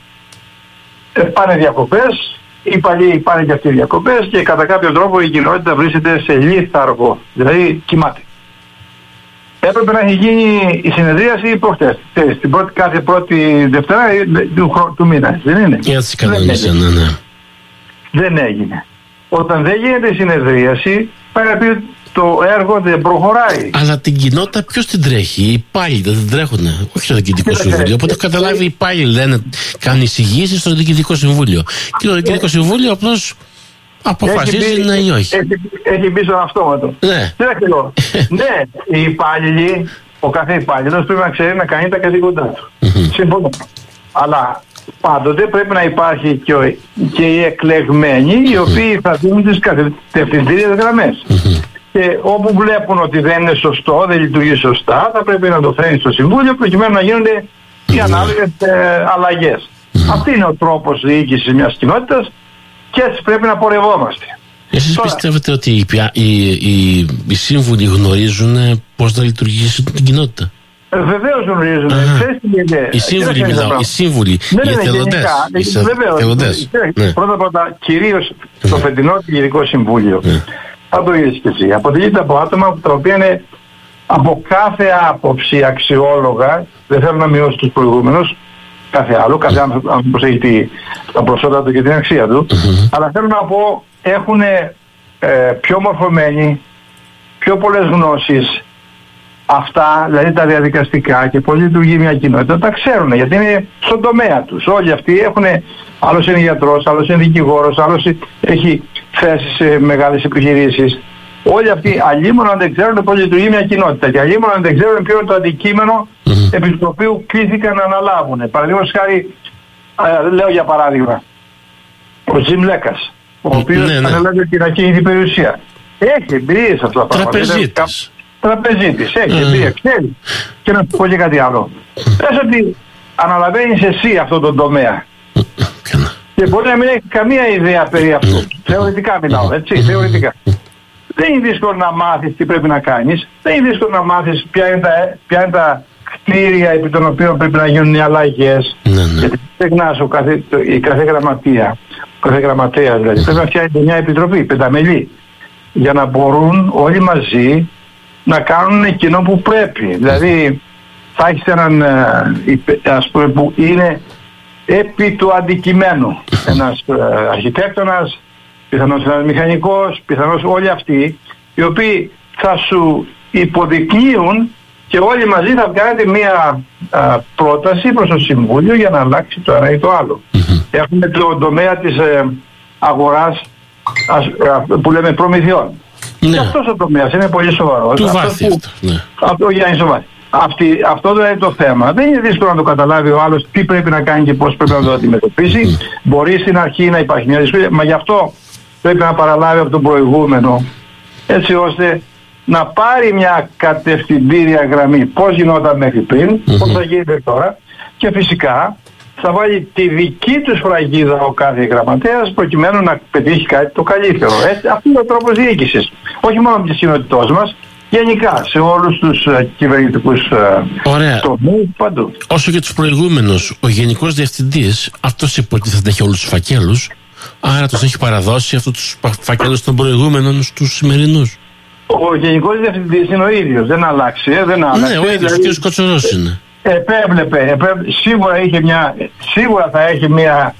πάνε διακοπές, οι παλιοί πάνε και αυτοί διακοπές και κατά κάποιο τρόπο η κοινότητα βρίσκεται σε λίθαργο, δηλαδή κοιμάται. Έπρεπε να έχει γίνει η συνεδρίαση προχτές, την πρώτη, κάθε πρώτη Δευτέρα του, του μήνα, δεν είναι? Έτσι κανονίσαν, ναι, ναι. Δεν έγινε. Όταν δεν γίνεται η συνεδρίαση, πάει να πει το έργο δεν προχωράει. Αλλά την κοινότητα ποιος την τρέχει? Οι υπάλληλοι δεν την τρέχουνε, όχι στο Διοικητικό Συμβούλιο. Οπότε έχω καταλάβει, οι υπάλληλοι λένε, κάνουν εισηγήσεις στο Διοικητικό Συμβούλιο. Και το Διοικητικό Συμβούλιο απλώς αποφασίζει ναι ή όχι. Έχει, έχει μπει στον αυτόματο. Ναι. Ναι, οι υπάλληλοι, ο κάθε υπάλληλος πρέπει να ξέρει να κάνει τα καθήκοντά του. Mm-hmm. Συμφωνώ. Αλλά πάντοτε πρέπει να υπάρχει και, ο, και οι εκλεγμένοι οι οποίοι θα δίνουν τις κατευθυντήριες γραμμές. Mm-hmm. Και όπου βλέπουν ότι δεν είναι σωστό, δεν λειτουργεί σωστά, θα πρέπει να το φέρνει στο Συμβούλιο προκειμένου να γίνονται mm-hmm. οι ανάλογες ε, αλλαγές. Mm-hmm. Αυτή είναι ο τρόπος διοίκησης μιας κοινότητας. Και έτσι πρέπει να πορευόμαστε. Εσείς Τώρα, πιστεύετε ότι οι, οι, οι, οι σύμβουλοι γνωρίζουν πώς θα λειτουργήσει την κοινότητα? Ε, βεβαίως γνωρίζουν. Οι σύμβουλοι μιλάω. Οι σύμβουλοι. Ναι, οι εθελοντές. Πρώτα πρώτα, κυρίως το φετινό Διοικητικό Συμβούλιο. Θα το είδες και εσύ. Αποτελείται από άτομα τα οποία είναι από κάθε άποψη αξιόλογα. Δεν θέλω να μειώσω τους προηγούμενους. Κάθε άλλο, κάθε άνθρωπος έχει τα προσόντα του και την αξία του, mm-hmm. αλλά θέλω να πω έχουν ε, πιο μορφωμένοι, πιο πολλές γνώσεις, αυτά, δηλαδή τα διαδικαστικά και πώς λειτουργεί μια κοινότητα, τα ξέρουν γιατί είναι στον τομέα τους. Όλοι αυτοί έχουν, άλλος είναι γιατρός, άλλος είναι δικηγόρος, άλλος έχει θέσεις σε μεγάλες επιχειρήσεις. Όλοι αυτοί αλλήμον αν δεν ξέρουν πώς λειτουργεί μια κοινότητα και αλλήμον αν δεν ξέρουν ποιο είναι το αντικείμενο mm-hmm. επί του οποίου κλήθηκαν να αναλάβουν. Παραδείγματος χάρη, ε, λέω για παράδειγμα, ο Τζιμ Λέκας, ο οποίος ναι, ναι. ανέλαβε την ακίνητη περιουσία. Έχει εμπειρίες σε αυτά τα πράγματα. Τραπεζίτης. Τραπεζίτης, έχει εμπειρία, ξέρει. Και να σου πω και κάτι άλλο. Πες ότι αναλαβαίνεις εσύ αυτό το τομέα. Και μπορεί να μην έχει καμία ιδέα περί αυτού. Θεωρητικά μιλάω, έτσι, θεωρητικά. Δεν είναι δύσκολο να μάθεις τι πρέπει να κάνεις. Δεν είναι δύσκολο να μάθεις ποια είναι τα, ποια είναι τα κτίρια επί των οποίων πρέπει να γίνουν οι αλλαγές. Ναι, ναι. Γιατί ξεχνάς, κάθε, η κάθε γραμματεία, ο κάθε γραμματέα δηλαδή, πρέπει να φτιάχνει μια επιτροπή πενταμελή για να μπορούν όλοι μαζί να κάνουν εκείνο που πρέπει. Δηλαδή θα έχεις έναν, ας πούμε, που είναι επί του αντικειμένου. Ένας αρχιτέκτονας, πιθανώς ένας μηχανικός, πιθανώς όλοι αυτοί, οι οποίοι θα σου υποδεικνύουν και όλοι μαζί θα κάνετε μία α, πρόταση προς το Συμβούλιο για να αλλάξει το ένα ή το άλλο. Mm-hmm. Έχουμε το τομέα της ε, αγοράς ας, α, που λέμε προμηθειών. Ναι. Και αυτός ο τομέας είναι πολύ σοβαρός. Του βάθη αυτό. Ναι. Αυτό για είναι Αυτή, αυτό δεν είναι το θέμα. Δεν είναι δύσκολο να το καταλάβει ο άλλος τι πρέπει να κάνει και πώς πρέπει να το αντιμετωπίσει. Mm. Μπορεί στην αρχή να υπάρχει μια δυσκολία, μα γι' αυτό πρέπει να παραλάβει από τον προηγούμενο, έτσι ώστε να πάρει μια κατευθυντήρια γραμμή πώς γινόταν μέχρι πριν, mm-hmm. πώς θα γίνεται τώρα, και φυσικά θα βάλει τη δική του σφραγίδα ο κάθε γραμματέας προκειμένου να πετύχει κάτι το καλύτερο. Έτσι, αυτό είναι ο τρόπος διοίκησης. Όχι μόνο της κοινότητός μας, γενικά σε όλους τους uh, κυβερνητικούς uh, τομείς παντού. Όσο και τους προηγούμενους, ο Γενικός Διευθυντής, αυτός υποτίθεται έχει όλους τους φακέλους, άρα τους έχει παραδώσει αυτούς τους φακέλους των προηγούμενων στους σημερινούς. Ο Γενικός Διευθυντής είναι ο ίδιος, δεν αλλάξει, ε, δεν άλλαξε. Ναι, ο ίδιος, δηλαδή, ο κ. Κοτσορός είναι. Επέβλεπε, επέβλεπε, σίγουρα, είχε μια, σίγουρα θα έχει μια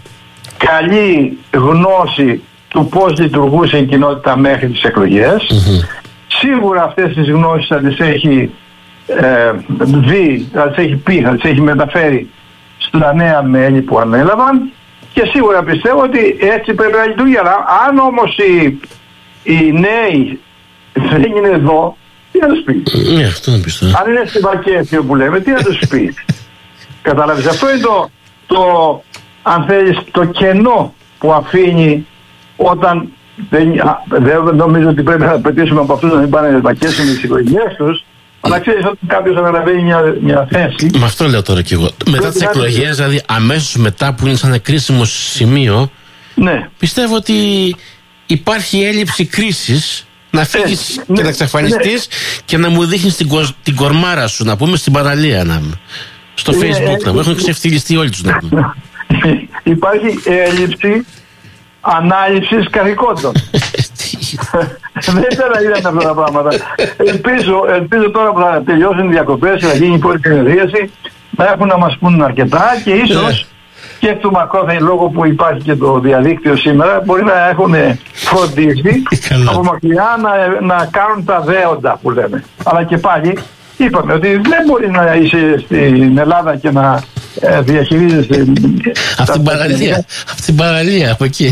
καλή γνώση του πώς λειτουργούσε η κοινότητα μέχρι τις εκλογές. Mm-hmm. Σίγουρα αυτές τις γνώσεις θα τις έχει ε, δει, θα τις έχει πει, θα τις έχει μεταφέρει στα νέα μέλη που ανέλαβαν, και σίγουρα πιστεύω ότι έτσι πρέπει να λειτουργεί. Αλλά αν όμως οι, οι νέοι δεν είναι εδώ, τι να τους πει? Ναι, αυτό να πεις. Αν είναι στη Βακέφιο που λέμε, τι να τους πει? Καταλάβεις, αυτό είναι το, το, αν θέλεις, το κενό που αφήνει όταν δεν, δεν νομίζω ότι πρέπει να απαιτήσουμε από αυτούς να μην πάνε να βακέσουν τις οικογένειές τους, αλλά ξέρεις, όταν κάποιος αναλαβαίνει μια, μια θέση... Με αυτό λέω τώρα κι εγώ. Μετά τις εκλογές, δηλαδή αμέσως μετά που είναι σαν ένα κρίσιμο σημείο, ναι, πιστεύω ότι υπάρχει έλλειψη κρίσης να φύγεις ε, και ναι, να εξαφανιστείς, ναι, και να μου δείχνεις την, την κορμάρα σου, να πούμε, στην παραλία, να πούμε. Στο ναι, Facebook, να μου έχουν ξεφτυλιστεί όλοι τους, να πούμε. Υπάρχει έλλειψη ανάληψης καθηκόντων. Δεν ήθελα να είδατε αυτά τα πράγματα. Ελπίζω, ελπίζω τώρα που θα τελειώσουν οι διακοπές και θα γίνει η πρώτη συνεδρίαση να έχουν να μας πούν αρκετά, και ίσως και εκ του μακρόθεν, λόγω που υπάρχει και το διαδίκτυο σήμερα, μπορεί να έχουν φροντίσει από μακριά να, να κάνουν τα δέοντα που λέμε. Αλλά και πάλι είπαμε ότι δεν μπορεί να είσαι στην Ελλάδα και να ε, διαχειρίζεσαι αυτή την παραλία, αυτή την παραλία από εκεί.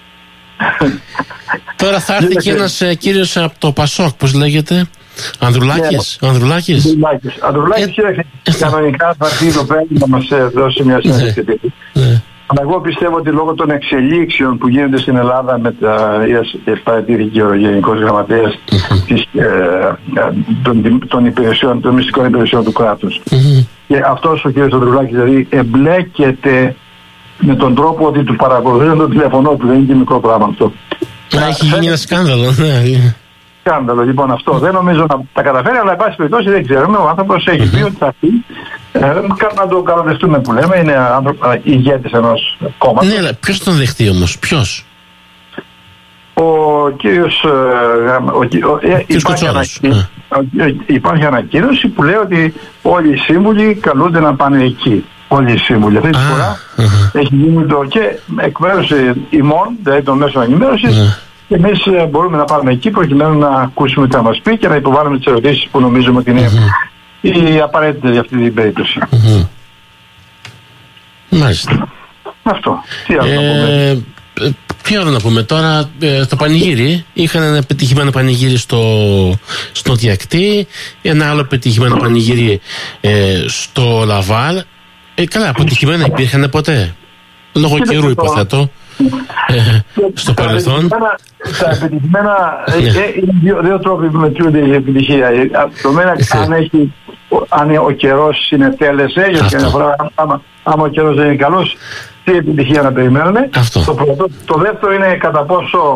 Τώρα θα έρθει και ένας ε, κύριος από το Πασόκ, πώς λέγεται, Ανδρουλάκης. Yeah. Ανδρουλάκης. Ανδρουλάκης ε, κανονικά θα έρθει εδώ πέρα να μας ε, δώσει μια συνέντευξη. Yeah. Αλλά εγώ πιστεύω ότι λόγω των εξελίξεων που γίνονται στην Ελλάδα, με τα παρατηρήθηκε ο Γενικός Γραμματέας mm-hmm. της, ε, των, των, υπηρεσιών, των μυστικών υπηρεσιών του κράτους, mm-hmm. και αυτός ο κ. Ανδρουλάκης δηλαδή εμπλέκεται με τον τρόπο ότι του παρακολουθούν το τηλεφωνό του, δεν είναι και μικρό πράγμα αυτό. Να έχει γίνει ένα σκάνδαλο, ναι. Σκάνδαλο, λοιπόν, αυτό. Δεν νομίζω να τα καταφέρει, αλλά εν πάση περιπτώσει δεν ξέρουμε. Ο άνθρωπος έχει πει ότι θα έρθει. Ε, να το καλοδεχτούμε που λέμε, είναι άνθρωπο, ηγέτης ενός κόμματος. Ναι, αλλά ποιος τον δεχτεί όμως, ποιος? Ο κύριος... Ο, ο, ε, υπάρχει, ανακοίνωση, υπάρχει ανακοίνωση που λέει ότι όλοι οι σύμβουλοι καλούνται να πάνε εκεί. Όλοι οι σύμβουλοι. Αυτή τη ah, φορά uh-huh. έχει γίνει το και εκ μέρους ημών, δηλαδή των μέσων ενημέρωσης, uh-huh. και εμείς μπορούμε να πάμε εκεί προκειμένου να ακούσουμε τι θα μας πει και να υποβάλουμε τις ερωτήσεις που νομίζουμε ότι είναι uh-huh. οι απαραίτητες για αυτή την περίπτωση. Uh-huh. Μάλιστα. Αυτό. Τι άλλο ε, να πούμε. Ποιο άλλο να πούμε τώρα, ε, στο πανηγύρι. Είχαν ένα πετυχημένο πανηγύρι στο, στο Νότια Ακτή, ένα άλλο πετυχημένο πανηγύρι ε, στο Λαβάλ. Ε, καλά, αποτυχημένα υπήρχαν ποτέ? Λόγω καιρού υποθέτω. Ε, στο παρελθόν. Τα επιτυχημένα είναι δύο, δύο τρόποι που μετρούνται η επιτυχία. Το μένα αν, έχει, αν ο καιρός συνετέλεσε, γιατί άμα, άμα ο καιρός δεν είναι καλός, τι επιτυχία να περιμένουμε. Το, πρώτο, το δεύτερο είναι κατά πόσο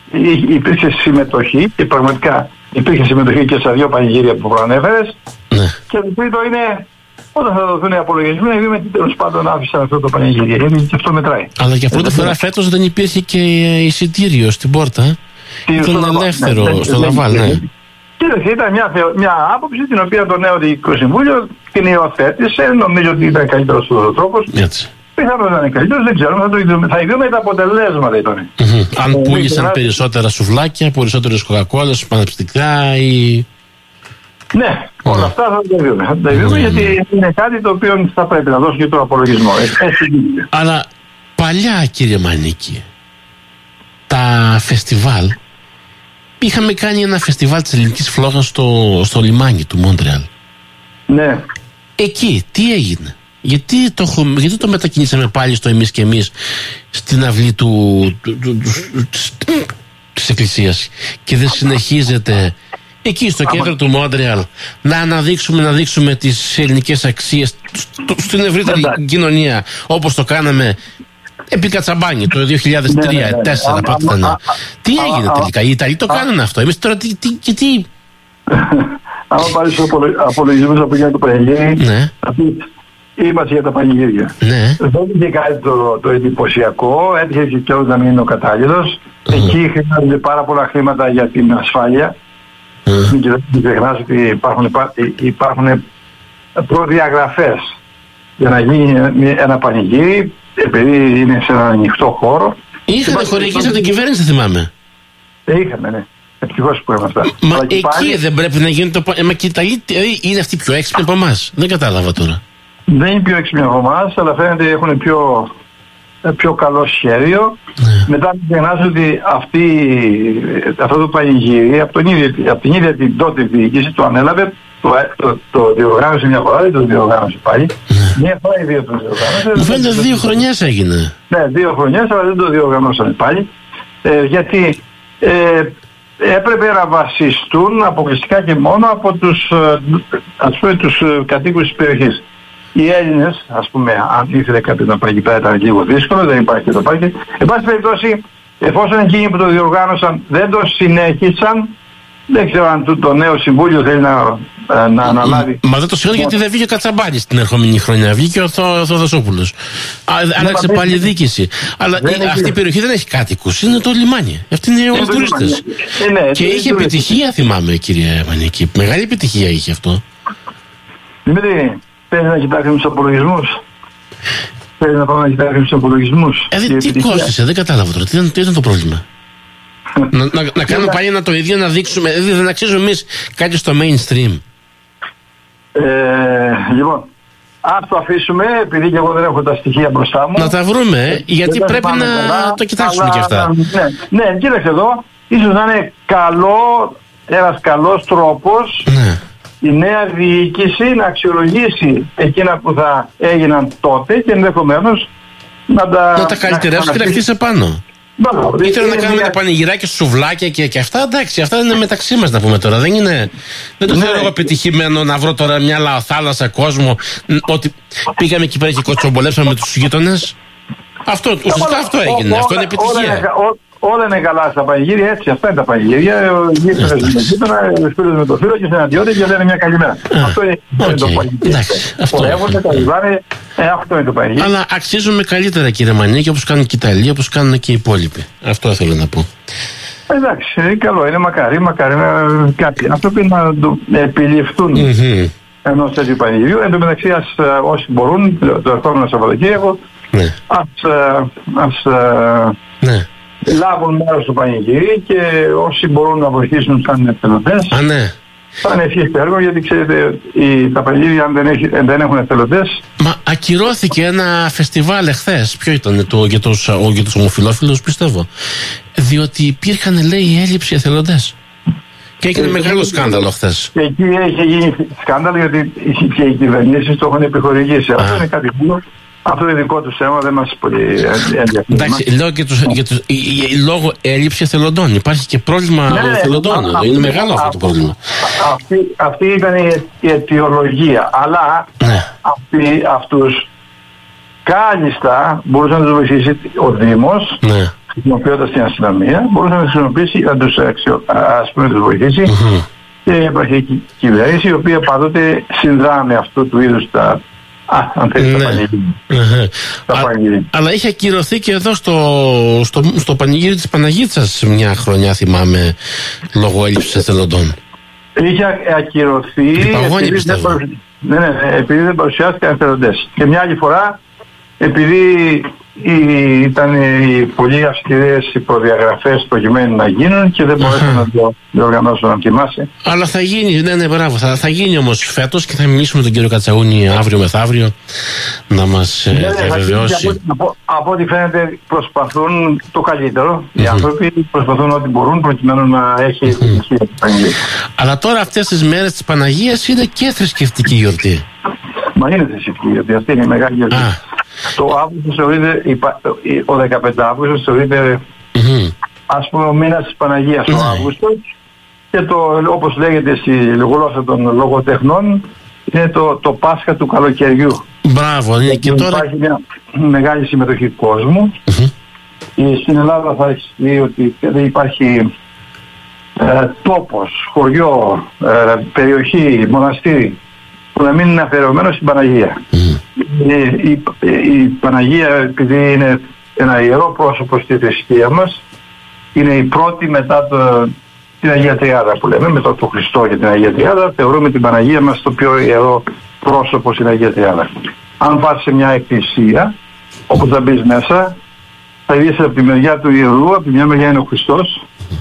υπήρξε συμμετοχή και πραγματικά υπήρχε συμμετοχή και στα δύο πανηγύρια που προανέφερες. Ναι. Και το τρίτο είναι όταν θα δοθούν οι απολογισμοί να δούμε τι τέλος πάντων άφησαν αυτό το πανηγύρι. Γιατί και αυτό μετράει. Αλλά για πρώτη φορά φέτος δεν υπήρχε και εισιτήριο στην πόρτα. Ήταν ελεύθερο ναι, στο Λαβάλ, ναι. Κοίταξε, ήταν μια, μια άποψη την οποία το νέο Διοικητικό Συμβούλιο την υιοθέτησε. Νομίζω ότι ήταν καλύτερος ο τρόπος. Πιθανόν να είναι καλύτερος, δεν ξέρω. Θα, το δούμε, θα δούμε τα αποτελέσματα ήταν. Mm-hmm. Αν ε, πούλησαν ε, περισσότερα σουβλάκια, περισσότερες κοκακόλες, πανεπιστικά ή... Ναι, mm. όλα αυτά θα τα δούμε. Θα τα δούμε mm. γιατί είναι κάτι το οποίο θα πρέπει να δώσει και τον απολογισμό. Αλλά παλιά, κύριε Μανίκη, τα φεστιβάλ, είχαμε κάνει ένα φεστιβάλ της ελληνικής φλόγας στο, στο λιμάνι του Μόντρεαλ. Ναι. Εκεί, τι έγινε? Γιατί το, γιατί το μετακινήσαμε πάλι στο εμείς και εμείς στην αυλή του, του, του, του, της Εκκλησίας και δεν συνεχίζεται εκεί στο κέντρο του Μόντρεαλ να αναδείξουμε, να δείξουμε τις ελληνικές αξίες στην ευρύτερη κοινωνία όπως το κάναμε επί Κατσαμπάνη το δύο χιλιάδες τρία δύο χιλιάδες τέσσερα πότε ήταν. Τι έγινε τελικά? Οι Ιταλοί το κάνουν αυτό. Εμείς τώρα τι... τι, τι, τι... Άμα πάρεις στους απολογισμούς από για το πανηγύρι, είμαστε για τα πανηγύρια. Ναι. Δεν είχε κάτι το, το εντυπωσιακό, έτυχε και κιόλας να μην είναι ο κατάλληλος. Mm. Εκεί χρειάζονται πάρα πολλά χρήματα για την ασφάλεια. Mm. Μην ξεχνάς ότι υπάρχουν, υπάρχουν προδιαγραφές για να γίνει ένα πανηγύρι, επειδή είναι σε έναν ανοιχτό χώρο. Είχατε χορηγήσει από την κυβέρνηση, θυμάμαι. Ε, είχαμε, ναι. Ευτυχώς που είμαστε. Μα αλλά εκεί πάλι... δεν πρέπει να γίνει το πανηγύρι. Μα και οι Ιταλοί είναι αυτοί πιο έξυπνοι από εμάς? Δεν κατάλαβα τώρα. Δεν είναι πιο έξυπνοι από εμάς, αλλά φαίνεται έχουν πιο, πιο καλό σχέδιο. Ναι. Μετά μην ξεχνάς ότι αυτή, αυτό το πανηγύρι από, από την ίδια την τότε διοίκηση το ανέλαβε, το, το, το διοργάνωσε μια φορά, δεν το διοργάνωσε πάλι. Ναι. Μια φορά ή δύο το διοργάνωσε. Μου φαίνεται δύο χρονιές έγινε. Ναι, δύο χρονιές, αλλά δεν το διοργανώσανε πάλι. Ε, γιατί ε, έπρεπε να βασιστούν αποκλειστικά και μόνο από τους, ας πούμε, τους κατοίκους της περιοχής. Οι Έλληνες, ας πούμε, αν ήθελε κάποιος να πάει εκεί πέρα, ήταν λίγο δύσκολο, δεν υπάρχει και το πάρκι. Εν πάση περιπτώσει, εφόσον εκείνοι που το διοργάνωσαν δεν το συνέχισαν, δεν ξέρω αν το, το νέο συμβούλιο θέλει να, να αναλάβει. Μα δεν το συγχωρώ γιατί δεν βγήκε ο Κατσαμπάνης την ερχόμενη χρονιά. Βγήκε ο Θοδοσόπουλος. Άλλαξε πάλι διοίκηση. Αλλά η, αυτή η περιοχή δεν έχει κάτοικους. Είναι το λιμάνι. Αυτοί είναι όλοι τουρίστες. Και είχε επιτυχία, θυμάμαι, κύριε Μανίκη. Μεγάλη επιτυχία είχε αυτό. Δημήτρη, πρέπει να κοιτάξουμε τους απολογισμούς. Πρέπει να πάμε να κοιτάξουμε τους απολογισμούς. Ε, τι κόστησε, δεν κατάλαβα τώρα. Τι ήταν, τι ήταν το πρόβλημα? να, να, να κάνουμε πάλι ένα το ίδιο, να δείξουμε. Δηλαδή δεν αξίζουμε εμείς κάτι στο mainstream. Ε, λοιπόν, ας το αφήσουμε, επειδή και εγώ δεν έχω τα στοιχεία μπροστά μου. Να τα βρούμε, γιατί πρέπει να καλά, το κοιτάξουμε αλλά, και αυτά. Ναι, ναι, κοίταξε εδώ, ίσως να είναι καλό, ένας καλός τρόπος. Ναι. Η νέα διοίκηση να αξιολογήσει εκείνα που θα έγιναν τότε και ενδεχομένως να τα... Να τα καλυτερεύσει και να χτίσει επάνω. Ήθελα να κάνουμε τα πανηγυράκια, σουβλάκια και, και αυτά, εντάξει, αυτά είναι μεταξύ μας να πούμε τώρα. Δεν είναι, δεν το ναι. θεωρώ επιτυχημένο να βρω τώρα μια θάλασσα κόσμο, ότι πήγαμε εκεί πέρα και κοτσομπολέψαμε με τους γείτονες. Αυτό, ουσιαστικά αυτό έγινε, όλα, αυτό είναι επιτυχία. Όλα είναι, ό, όλα είναι καλά στα πανηγύρια, έτσι, αυτά είναι τα πανηγύρια. Ο γείτονας με τον γείτονα, ο φίλος με το φίλο και συναντιόνται και λένε μια καλημέρα. Αυτό είναι, okay. είναι το πανηγύρι. Πορεύονται, τα λιβάνε, ε, αυτό είναι το πανηγύρι. Αλλά αξίζουμε καλύτερα, κύριε Μανίκη, όπως κάνουν και οι Ιταλοί, όπως κάνουν και οι υπόλοιποι. Αυτό θέλω να πω. Εντάξει, καλό είναι, μακάρι, μακάρι κάτι. Αυτό πρέπει να το επιληφθούν mm-hmm. ενός τέτοιου πανηγυρίου. Εν τω μεταξύ, ας, όσοι μπορούν, το ερχόμενο Σαββατοκύριακο, ναι. ας, ας ναι. λάβουν μέρος στο πανηγύρι και όσοι μπορούν να βοηθήσουν σαν εθελοντές. Α, ναι. Θα είναι ευχή έργο, γιατί ξέρετε, οι, τα πανηγύρια αν δεν, έχει, δεν έχουν εθελοντές. Μα ακυρώθηκε ένα φεστιβάλ εχθές. Ποιο ήταν το, για, τους, ο, για τους ομοφυλόφιλους, πιστεύω. Διότι υπήρχαν, λέει, έλλειψη εθελοντές. Και έγινε μεγάλο σκάνδαλο χθες. Και εκεί έχει γίνει σκάνδαλο, γιατί και οι κυβερνήσεις το έχουν επιχορηγήσει. Αυτό είναι κάτι που. Αυτό είναι δικό του θέμα, δεν μας πολύ ενδιαφέρει. Εντάξει, λέω και τους, για τους, λόγω έλλειψη εθελοντών. Υπάρχει και πρόβλημα ναι, εθελοντών. Α, είναι μεγάλο αυτό το πρόβλημα. Αυτή, αυτή ήταν η αιτιολογία. Αλλά ναι. αυτοί, αυτούς κάλλιστα μπορούσε να τους βοηθήσει ο Δήμος, ναι. χρησιμοποιώντας την αστυνομία, μπορούσε να χρησιμοποιήσει, να τους, ας πούμε, τους βοηθήσει mm-hmm. και η επαρχιακή κυβέρνηση, η οποία πάντοτε συνδράμει αυτού του είδους τα, α, αν θέλει, ναι. τα πανηγύρια. Mm-hmm. Τα πανηγύρια. Αλλά είχε ακυρωθεί και εδώ στο, στο, στο πανηγύρι της Παναγίτσας μια χρονιά, θυμάμαι, λόγω έλλειψης εθελοντών. Είχε ακυρωθεί επειδή δεν, παρουσ... ναι, ναι, επειδή δεν παρουσιάστηκαν εθελοντές. Και μια άλλη φορά, επειδή ήταν οι πολύ αυστηρές οι προδιαγραφές προκειμένου να γίνουν και δεν μπορέσαν να το διοργανώσουν, να θυμάσαι. Αλλά θα γίνει, ναι, ναι, μπράβο. Θα, θα γίνει όμως φέτος και θα μιλήσουμε τον κύριο Κατσαούνη αύριο μεθαύριο να μας ναι, διαβεβαιώσει. Από, από, από ό,τι φαίνεται προσπαθούν το καλύτερο. Mm-hmm. Οι άνθρωποι προσπαθούν ό,τι μπορούν προκειμένου να έχει mm-hmm. Αλλά τώρα αυτές τις μέρες της Παναγίας είναι και θρησκευτική γιορτή. Μα είναι θρησκευτική γιορτή, αυτή είναι η μεγάλη γιορτή. Ah. Το Αύγουστο θεωρείται, ο δεκαπέντε Αύγουστος θεωρείται mm-hmm. ας πούμε ο μήνας της Παναγίας mm-hmm. ο Αύγουστος και το, όπως λέγεται στη γλώσσα των λογοτεχνών, είναι το, το Πάσχα του καλοκαιριού. Μπράβο, είναι και τώρα. Υπάρχει μια μεγάλη συμμετοχή κόσμου. Mm-hmm. Στην Ελλάδα θα έχει δει ότι δεν υπάρχει ε, τόπος, χωριό, ε, περιοχή, μοναστήρι που να μην είναι αφιερωμένο στην Παναγία. Mm. Η, η, η Παναγία, επειδή είναι ένα ιερό πρόσωπο στη θρησκεία μας, είναι η πρώτη μετά το, την Αγία Τριάδα που λέμε, μετά το Χριστό και την Αγία Τριάδα, θεωρούμε την Παναγία μας το πιο ιερό πρόσωπο στην Αγία Τριάδα. Αν πας σε μια εκκλησία, όπου θα μπεις μέσα, θα δεις από τη μεριά του ιερού, από τη μια μεριά είναι ο Χριστός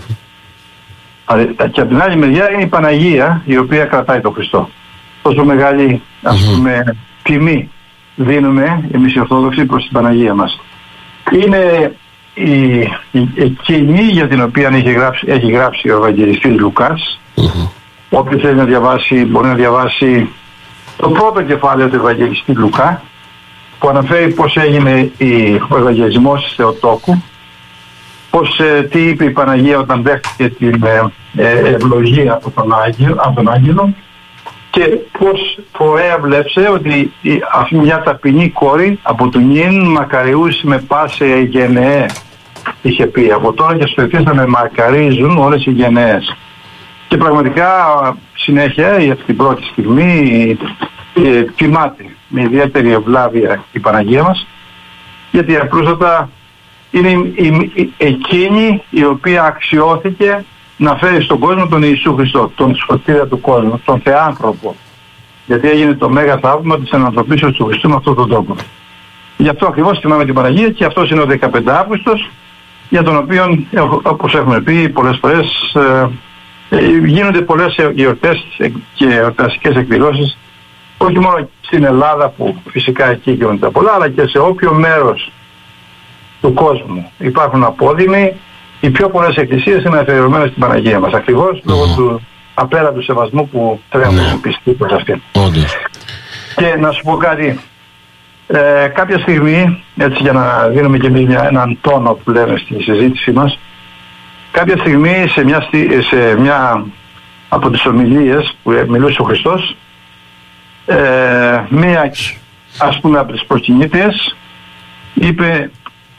και από την άλλη μεριά είναι η Παναγία, η οποία κρατάει τον Χριστό. Τόσο μεγάλη, ας πούμε, mm-hmm. τιμή δίνουμε εμείς οι Ορθόδοξοι προς την Παναγία μας. Είναι η, η, εκείνη για την οποία έχει γράψει, έχει γράψει ο Ευαγγελιστής Λουκάς. Mm-hmm. Όποιος θέλει να διαβάσει, μπορεί να διαβάσει το πρώτο κεφάλαιο του Ευαγγελιστή Λουκά, που αναφέρει πώς έγινε η, ο Ευαγγελισμός της Θεοτόκου, πώς, ε, τι είπε η Παναγία όταν δέχτηκε την ε, ε, ευλογία από τον Άγιο, από τον Άγγελο, και πώς προέβλεψε ότι αυτή μια ταπεινή κόρη από του νυν μακαριούς με πάσε γενναίε, είχε πει. Από τώρα και στο εξής θα με μακαρίζουν όλες οι γενναίες. Και πραγματικά συνέχεια αυτή την πρώτη στιγμή τιμάται με ιδιαίτερη ευλάβεια η Παναγία μας, γιατί απλούστατα είναι η, η, η, εκείνη η οποία αξιώθηκε να φέρει στον κόσμο τον Ιησού Χριστό, τον σωτήρα του κόσμου, τον Θεάνθρωπο. Γιατί έγινε το μέγα θαύμα της ανθρωπίσεως του Χριστού με αυτόν τον τρόπο. Γι' αυτό ακριβώς τιμάμε την Παναγία και αυτός είναι ο δεκαπέντε Αύγουστος, για τον οποίο, όπως έχουμε πει πολλές φορές, ε, γίνονται πολλές γιορτές και εορταστικές εκδηλώσεις, όχι μόνο στην Ελλάδα που φυσικά εκεί γίνονται πολλά, αλλά και σε όποιο μέρος του κόσμου υπάρχουν απόδημοι. Οι πιο πολλές εκκλησίες είναι αφιερωμένες στην Παναγία μας, ακριβώς mm. λόγω του απέραντου σεβασμού που τρέχουν mm. πιστοί προς αυτήν. Mm. Και να σου πω κάτι, ε, κάποια στιγμή, έτσι για να δίνουμε και εμείς έναν τόνο που λέμε στη συζήτησή μας, κάποια στιγμή σε μια, σε μια από τις ομιλίες που μιλούσε ο Χριστός, ε, μία ας πούμε από τις προκινήτριες είπε,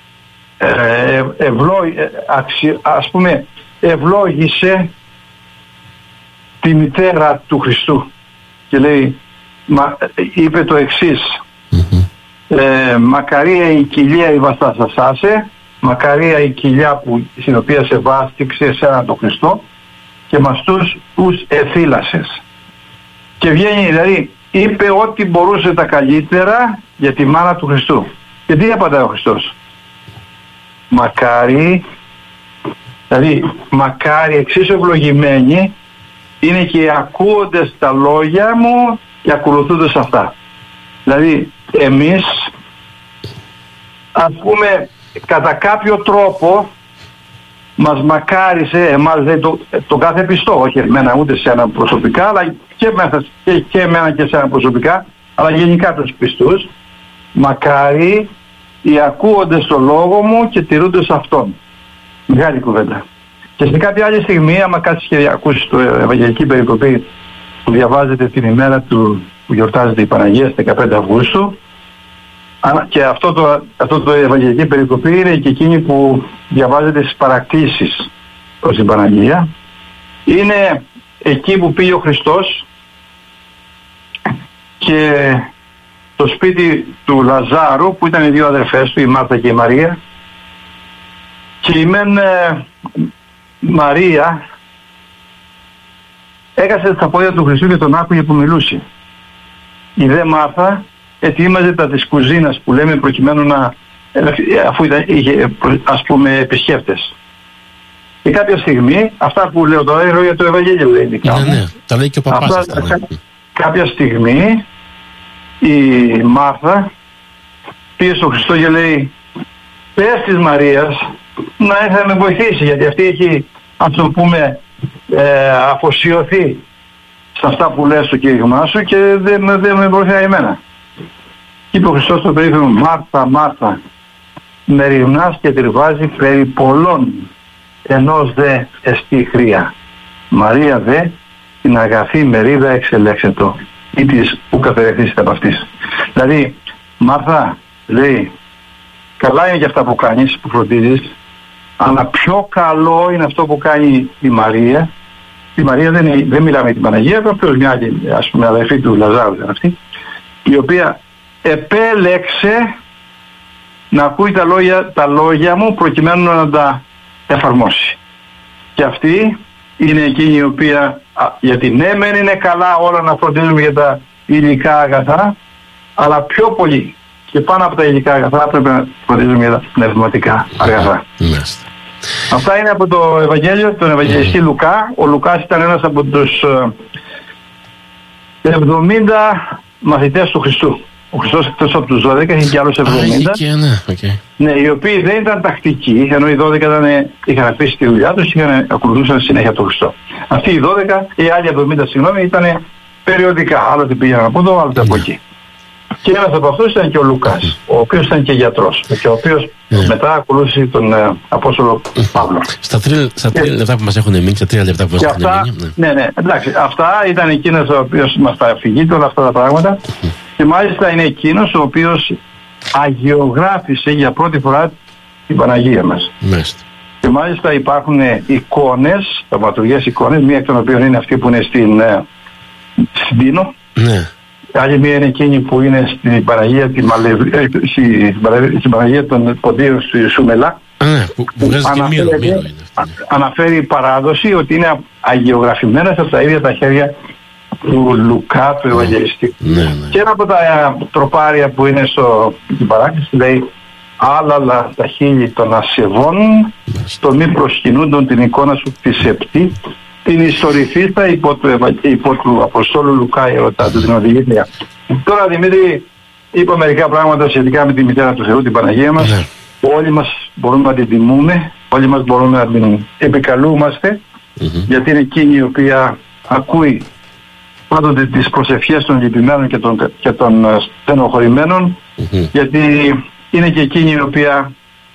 Ε, ευλό, αξι, ας πούμε ευλόγησε τη μητέρα του Χριστού και λέει, μα, είπε το εξής mm-hmm. ε, μακαρία η κοιλία η βαστάσασάσε, μακαρία η κοιλιά που, στην οποία σε βάστηξε εσένα τον Χριστό και μαστούς ους εφύλασες. Και βγαίνει, δηλαδή είπε ό,τι μπορούσε τα καλύτερα για τη μάνα του Χριστού. Και τι απαντάει ο Χριστός? Μακάρι, δηλαδή μακάρι, εξίσου ευλογημένοι είναι και οι ακούοντες τα λόγια μου και ακολουθούντες αυτά. Δηλαδή εμείς, ας πούμε, κατά κάποιο τρόπο μας μακάρισε εμάς, δηλαδή το, το κάθε πιστό, όχι εμένα ούτε σε ένα προσωπικά, αλλά και, μέσα, και, και εμένα και σε ένα προσωπικά, αλλά γενικά τους πιστούς, μακάρι οι ακούοντες το λόγο μου και τηρούντες αυτόν. Μεγάλη κουβέντα. Και σε κάποια άλλη στιγμή, άμα κάτσεις και ακούσεις το Ευαγγελική Περικοπή που διαβάζεται την ημέρα του, που γιορτάζεται η Παναγία στις δεκαπέντε Αυγούστου, Και αυτό το, αυτό το Ευαγγελική περικοπή είναι και εκείνη που διαβάζεται στις παρακτήσεις προς την Παναγία. Είναι εκεί που πήγε ο Χριστός και το σπίτι του Λαζάρου, που ήταν οι δύο αδερφές του, η Μάρθα και η Μαρία, και η μεν ε, Μαρία έκασε στα πόδια του Χριστού και τον άκουγε που μιλούσε. Η δε Μάρθα ετοίμαζε τα της κουζίνας που λέμε, προκειμένου να, αφού ήταν, είχε ας πούμε επισκέπτες. Και κάποια στιγμή, αυτά που λέω τώρα είναι λόγια του Ευαγγέλιου, λέει δικά μου. Ναι, ναι, τα λέει και ο παπάς αυτά, αυτά, κα, κάποια στιγμή η Μάρθα πήγε στον Χριστό και λέει, πες της Μαρίας να έρθει να με βοηθήσει, γιατί αυτή έχει, ας το πούμε, ε, αφοσιωθεί σε αυτά που λες στο κήρυγμά σου και δεν, δεν με βοηθάει εμένα. Και είπε ο Χριστός στο περίφημο, Μάρθα, Μάρθα, με ρημνάς και τριβάζει περί πολλών, ενός δε εστί χρία. Μαρία δε την αγαθή μερίδα εξελέξετο, ή της που καθερεθήσετε από αυτής. Δηλαδή, Μάρθα, λέει, καλά είναι και αυτά που κάνεις, που φροντίζεις, αλλά πιο καλό είναι αυτό που κάνει η Μαρία. Η Μαρία δεν, είναι, δεν μιλάμε για την Παναγία, απλώς μια άλλη, ας πούμε, αδερφή του Λαζάρου ήταν αυτή, η οποία επέλεξε να ακούει τα λόγια, τα λόγια μου προκειμένου να τα εφαρμόσει. Και αυτή είναι εκείνη η οποία, γιατί ναι μεν είναι καλά όλα να φροντίζουμε για τα υλικά αγαθά, αλλά πιο πολύ και πάνω από τα υλικά αγαθά πρέπει να φροντίζουμε για τα πνευματικά αγαθά. Μάλιστα. Αυτά είναι από το Ευαγγέλιο, τον Ευαγγελιστή mm. Λουκά. Ο Λουκάς ήταν ένας από τους εβδομήντα μαθητές του Χριστού. Ο Χριστός εκτός από τους δώδεκα είχε και άλλους εβδομήντα. Ah, ναι, okay. Ναι, οι οποίοι δεν ήταν τακτικοί, ενώ οι δώδεκα ήταν, είχαν αφήσει τη δουλειά τους και είχαν, ακολουθούσαν συνέχεια τον Χριστό. Αυτοί οι δώδεκα, οι άλλοι εβδομήντα συγγνώμη, ήταν περιοδικά. Άλλοτε πήγαιναν από εδώ, άλλοτε από εκεί. Και ένας από αυτούς ήταν και ο Λουκάς, ο οποίος ήταν και γιατρός και ο οποίος yeah. μετά ακολούθησε τον ε, Απόστολο Παύλο. Στα τρία, στα τρία λεπτά που μας έχουν μείνει, στα τρία λεπτά που μας έχουν αυτά, μείνει. Ναι. ναι, ναι, εντάξει, αυτά ήταν εκείνος ο οποίος μας τα αφηγείται όλα αυτά τα πράγματα mm. και μάλιστα είναι εκείνος ο οποίος αγιογράφησε για πρώτη φορά την Παναγία μας. Μάλιστα. Και μάλιστα υπάρχουν εικόνες, θαυματουργές εικόνες, μία εκ των οποίων είναι αυτή που είναι στην, ε, στην Τίνο. Ναι. Άλλη μία είναι εκείνη που είναι στην Παναγία, τη Μαλευ... στην Παναγία των Ποντίων στη Σουμελά. Ναι, που, που αναφέρει, μύρο, μύρο είναι αυτή. Αναφέρει παράδοση ότι είναι αγιογραφημένες από τα ίδια τα χέρια του Λουκά, του Ευαγγελιστή. Ναι, ναι. Και ένα από τα τροπάρια που είναι στο, στην παράκληση λέει «Άλλαλα τα χείλη των ασεβών, το μη προσκυνούντον την εικόνα σου τη σεπτή, την ιστορηθήσα υπό του, Ευα... υπό του Αποστόλου Λουκά, ερωτά του την οδηγήτρια». Τώρα Δημήτρη, είπα μερικά πράγματα σχετικά με τη Μητέρα του Θεού, την Παναγία μας. Ναι. Όλοι μας μπορούμε να την τιμούμε, όλοι μας μπορούμε να την επικαλούμαστε, mm-hmm. γιατί είναι εκείνη η οποία ακούει πάντοτε τις προσευχές των λυπημένων και των, και των στενοχωρημένων, mm-hmm. γιατί είναι και εκείνη η οποία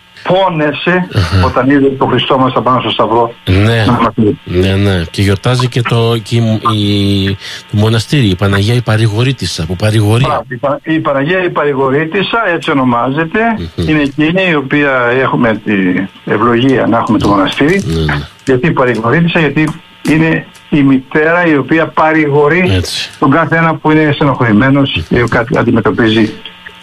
πόνεσε uh-huh. όταν είδε τον Χριστό μας απάνω στο Σταυρό. Ναι, ναι, ναι. Και γιορτάζει και το, και η, η, το μοναστήρι, η Παναγία η Παρηγορήτισσα, που παρηγορεί. Η, η Παναγία η Παρηγορήτισσα, έτσι ονομάζεται, uh-huh. είναι εκείνη η οποία έχουμε την ευλογία να έχουμε το μοναστήρι. Uh-huh. Γιατί η Παρηγορήτισσα, γιατί είναι η μητέρα η οποία παρηγορεί έτσι. Τον κάθε ένα που είναι στενοχωρημένος uh-huh. και αντιμετωπίζει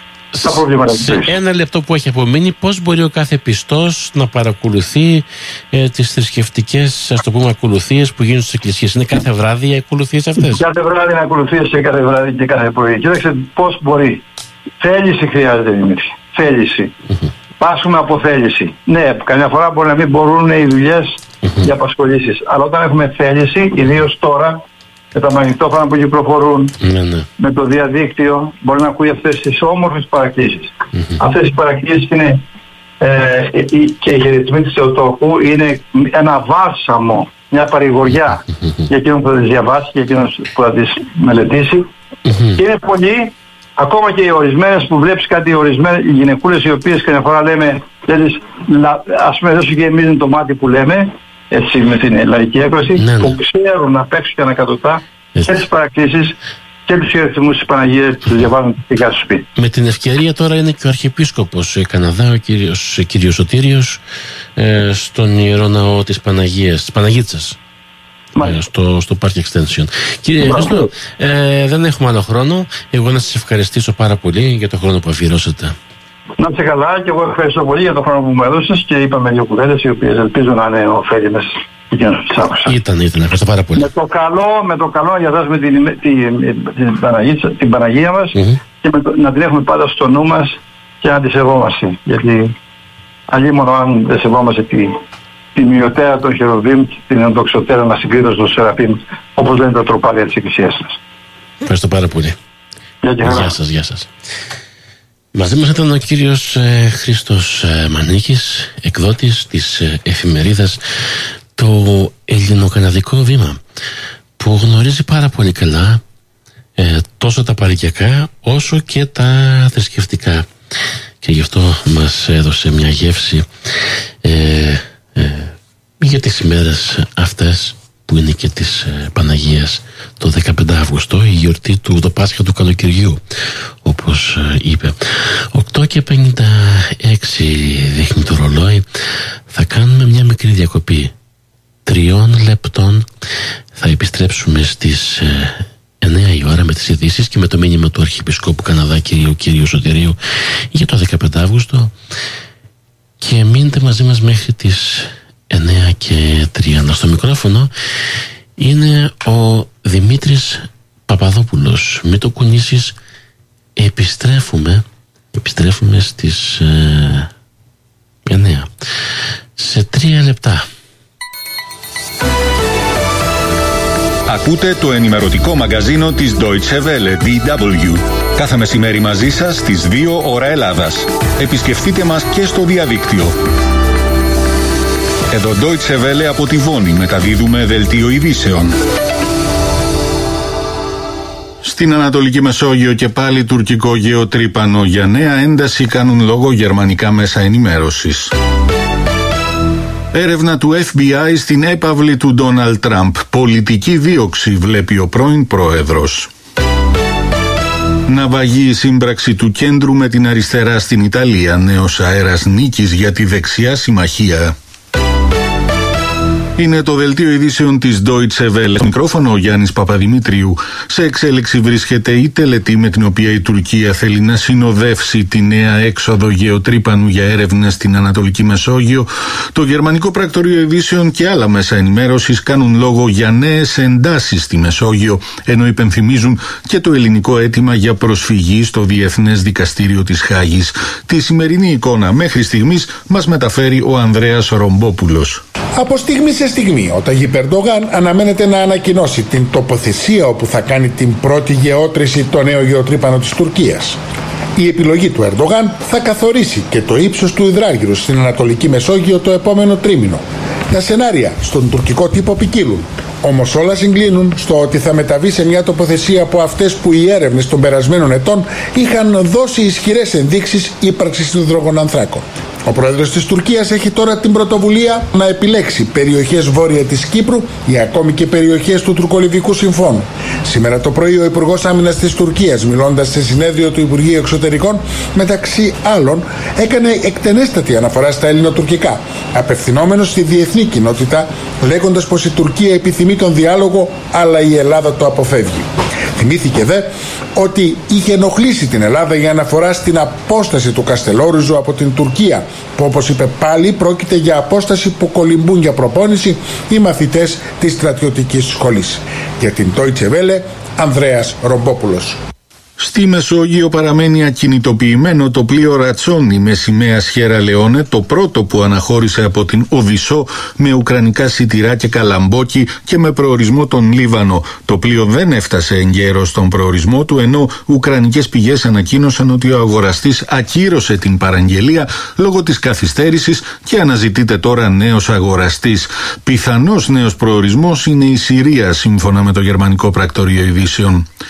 σε ένα λεπτό που έχει απομείνει, πώς μπορεί ο κάθε πιστός να παρακολουθεί ε, τις θρησκευτικές, ας το πούμε, ακολουθίες που γίνουν στις εκκλησίες? Είναι κάθε βράδυ οι ακολουθίες αυτές? Κάθε βράδυ είναι ακολουθίες και κάθε βράδυ και κάθε πρωί. Κοίταξε πώς μπορεί. Θέληση χρειάζεται, Δημήτρη. Θέληση. Mm-hmm. Πάσχουμε από θέληση. Ναι, καμιά φορά μπορεί να μην μπορούν οι δουλειές mm-hmm. για απασχολήσεις. Αλλά όταν έχουμε θέληση, ιδίως τώρα, με τα μαγνητόφωνα που κυκλοφορούν, ναι, ναι. με το διαδίκτυο, μπορεί να ακούει αυτές τις όμορφες παρακλήσεις. Mm-hmm. Αυτές οι παρακλήσεις είναι ε, και οι χαιρετισμοί της Θεοτόκου είναι ένα βάσαμο, μια παρηγοριά mm-hmm. για εκείνον που θα τις διαβάσει, για εκείνον που θα τις μελετήσει. Mm-hmm. Και είναι πολλοί, ακόμα και οι ορισμένες που βλέπεις κάτι, ορισμένες οι γυναικούλες οι οποίες καμιά φορά λέμε, λες, ας πούμε δεν σου γεμίζουν το μάτι που λέμε, έτσι με την λαϊκή έκφραση, ναι, ναι. που ξέρουν απ' έξω και ανακατοτά και τις παρακλήσεις και τους χαιρετισμούς της Παναγίας τους διαβάζουν δικά στο σπίτι. Με την ευκαιρία τώρα είναι και ο Αρχιεπίσκοπος Καναδά, ο κύριος, κύριος Σωτήριος, ε, στον Ιερό Ναό της Παναγίας, της Παναγίτσας, ε, στο, στο Park Extension. Κύριε Χριστό, ε, δεν έχουμε άλλο χρόνο. Εγώ να σας ευχαριστήσω πάρα πολύ για τον χρόνο που αφιερώσατε. Να είστε καλά, και εγώ ευχαριστώ πολύ για τον χρόνο που μου έδωσες, και είπαμε δύο κουβέντες οι οποίες ελπίζω να είναι ωφέλιμες. Ήταν, ήταν, ευχαριστώ πάρα πολύ. Με το καλό, με το καλό να διαδώσουμε την, την, την, Παναγία, την Παναγία μας, mm-hmm. και με το, να την έχουμε πάντα στο νου μας και να τη σεβόμαστε. Γιατί αλλήμον αν δεν σεβόμαστε τη, τη μειωτέρα των χερουβίμ, την ενδοξωτέρα να συγκρίνω των Σεραφείμ, όπως λένε τα τροπάρια της Εκκλησίας μας. Ευχαριστώ πάρα πολύ. Γεια, γεια σας, γεια σας. Μαζί μας ήταν ο κύριος ε, Χρήστος ε, Μανίκης, εκδότης της ε, εφημερίδας Το Ελληνοκαναδικό Βήμα, που γνωρίζει πάρα πολύ καλά ε, τόσο τα παροικιακά όσο και τα θρησκευτικά, και γι' αυτό μας έδωσε μια γεύση ε, ε, για τις ημέρες αυτές που είναι και της ε, Παναγίας, το δεκαπέντε Αυγούστου, η γιορτή του το Πάσχα του καλοκαιριού, όπως ε, είπε. οκτώ και πενήντα έξι δείχνει το ρολόι. Θα κάνουμε μια μικρή διακοπή τριών λεπτών. Θα επιστρέψουμε στις ε, εννέα η ώρα με τις ειδήσεις και με το μήνυμα του Αρχιεπισκόπου Καναδά κυρίου κύριου Σωτηρίου για το δεκαπέντε Αυγούστου, και μείνετε μαζί μας μέχρι τις εννέα και τριάντα. Στο μικρόφωνο είναι ο Δημήτρης Παπαδόπουλος. Μην το κουνήσεις. Επιστρέφουμε επιστρέφουμε στις ε, εννέα σε τρία λεπτά. Ακούτε το ενημερωτικό μαγκαζίνο της Deutsche Welle, ντι ντάμπλιου. Κάθε μεσημέρι μαζί σας στις δύο ώρα Ελλάδας. Επισκεφτείτε μας και στο διαδίκτυο. Εδώ Deutsche Welle από τη Βόνη μεταδίδουμε δελτίο ειδήσεων. Στην Ανατολική Μεσόγειο και πάλι τουρκικό γεωτρύπανο. Για νέα ένταση κάνουν λόγο γερμανικά μέσα ενημέρωσης. Έρευνα του εφ μπι άι στην έπαυλη του Ντόναλντ Τραμπ. Πολιτική δίωξη βλέπει ο πρώην πρόεδρος. Ναυαγή η σύμπραξη του κέντρου με την αριστερά στην Ιταλία. Νέος αέρας νίκης για τη δεξιά συμμαχία. Είναι το δελτίο ειδήσεων της Deutsche Welle. Μικρόφωνο ο Γιάννης Παπαδημητρίου. Σε εξέλιξη βρίσκεται η τελετή με την οποία η Τουρκία θέλει να συνοδεύσει τη νέα έξοδο γεωτρύπανου για έρευνες στην Ανατολική Μεσόγειο. Το γερμανικό πρακτορείο ειδήσεων και άλλα μέσα ενημέρωσης κάνουν λόγο για νέες εντάσεις στη Μεσόγειο, ενώ υπενθυμίζουν και το ελληνικό αίτημα για προσφυγή στο Διεθνές Δικαστήριο της Χάγης. Τη σημερινή εικόνα μέχρι στιγμής μας μεταφέρει ο Ανδρέας Ρομπόπουλος. Από στιγμή σε στιγμή, ο Ταγίπ Ερντογάν αναμένεται να ανακοινώσει την τοποθεσία όπου θα κάνει την πρώτη γεώτρηση το νέο γεωτρύπανο της Τουρκίας. Η επιλογή του Ερντογάν θα καθορίσει και το ύψος του υδράργυρου στην Ανατολική Μεσόγειο το επόμενο τρίμηνο. Τα σενάρια στον τουρκικό τύπο ποικίλουν. Όμως όλα συγκλίνουν στο ότι θα μεταβεί σε μια τοποθεσία από αυτές που οι έρευνες των περασμένων ετών είχαν δώσει ισχυρές ενδείξεις ύπαρξης υδρογονανθράκων. Ο πρόεδρος της Τουρκίας έχει τώρα την πρωτοβουλία να επιλέξει περιοχές βόρεια της Κύπρου ή ακόμη και περιοχές του Τουρκολιβικού Συμφώνου. Σήμερα το πρωί ο Υπουργός Άμυνας της Τουρκίας, μιλώντας σε συνέδριο του Υπουργείου Εξωτερικών, μεταξύ άλλων έκανε εκτενέστατη αναφορά στα ελληνοτουρκικά, απευθυνόμενος στη διεθνή κοινότητα, λέγοντας πως η Τουρκία επιθυμεί τον διάλογο, αλλά η Ελλάδα το αποφεύγει. Θυμήθηκε δε ότι είχε ενοχλήσει την Ελλάδα για αναφορά στην απόσταση του Καστελόριζου από την Τουρκία, που όπως είπε πάλι πρόκειται για απόσταση που κολυμπούν για προπόνηση οι μαθητές της στρατιωτικής σχολής. Για την Deutsche Welle, Ανδρέας Ρομπόπουλος. Στη Μεσόγειο παραμένει ακινητοποιημένο το πλοίο Ρατσόνι με σημαία Σιέρα Λεόνε, το πρώτο που αναχώρησε από την Οδυσσό με ουκρανικά σιτηρά και καλαμπόκι και με προορισμό τον Λίβανο. Το πλοίο δεν έφτασε εγκαίρος στον προορισμό του, ενώ ουκρανικές πηγές ανακοίνωσαν ότι ο αγοραστής ακύρωσε την παραγγελία λόγω της καθυστέρησης και αναζητείται τώρα νέος αγοραστής. Πιθανός νέος προορισμός είναι η Συρία, σύμφωνα με το γερμανικό πρακτορείο ειδήσεων.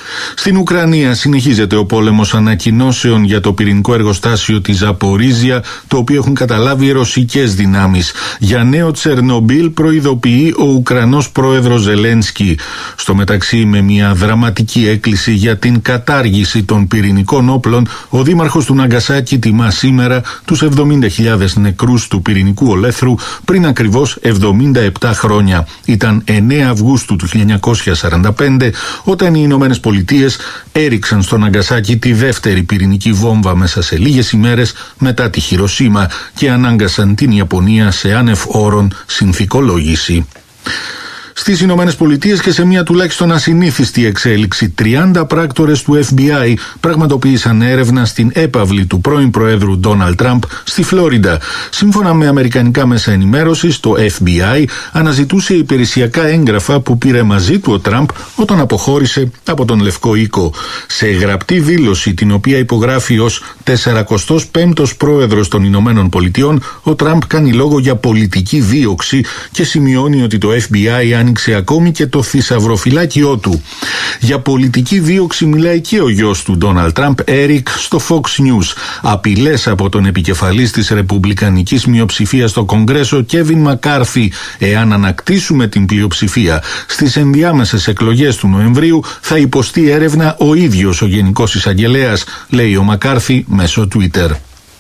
Στην Ουκρανία συνεχίζεται ο πόλεμος ανακοινώσεων για το πυρηνικό εργοστάσιο της Ζαπορίζια, το οποίο έχουν καταλάβει ρωσικές δυνάμεις. Για νέο Τσερνομπίλ προειδοποιεί ο Ουκρανός πρόεδρος Ζελένσκι. Στο μεταξύ, με μια δραματική έκκληση για την κατάργηση των πυρηνικών όπλων, ο δήμαρχος του Ναγκασάκη τιμά σήμερα τους εβδομήντα χιλιάδες νεκρούς του πυρηνικού ολέθρου πριν ακριβώς εβδομήντα επτά χρόνια. Ήταν εννέα Αυγούστου του χίλια εννιακόσια σαράντα πέντε όταν οι Ηνωμένες Πολιτείες έριξαν στο Ναγκασάκι τη δεύτερη πυρηνική βόμβα μέσα σε λίγες ημέρες μετά τη Χιροσίμα και ανάγκασαν την Ιαπωνία σε άνευ όρων συνθηκολόγηση. Στις Ηνωμένες Πολιτείες και σε μια τουλάχιστον ασυνήθιστη εξέλιξη, τριάντα πράκτορες του Εφ Μπι Άι πραγματοποίησαν έρευνα στην έπαυλη του πρώην Προέδρου Ντόναλντ Τραμπ στη Φλόριντα. Σύμφωνα με αμερικανικά μέσα ενημέρωσης, το Εφ Μπι Άι αναζητούσε υπηρεσιακά έγγραφα που πήρε μαζί του ο Τραμπ όταν αποχώρησε από τον Λευκό Οίκο. Σε γραπτή δήλωση, την οποία υπογράφει ως τεσσαρακοστός πέμπτος πρόεδρος των Ηνωμένων Πολιτειών, ο Τραμπ κάνει λόγο για πολιτική δίωξη και σημειώνει ότι το Εφ Μπι Άι άνοιξε ακόμη και το θησαυροφυλάκιό του. Για πολιτική δίωξη μιλάει και ο γιος του Ντόναλντ Τραμπ, Έρικ, στο Fox News. Απειλές από τον επικεφαλής της ρεπουμπλικανικής μειοψηφίας στο Κογκρέσο, Κέβιν Μακάρθι. Εάν ανακτήσουμε την πλειοψηφία στις ενδιάμεσες εκλογές του Νοεμβρίου, θα υποστεί έρευνα ο ίδιος ο Γενικός Εισαγγελέας, λέει ο Μακάρθι μέσω Twitter.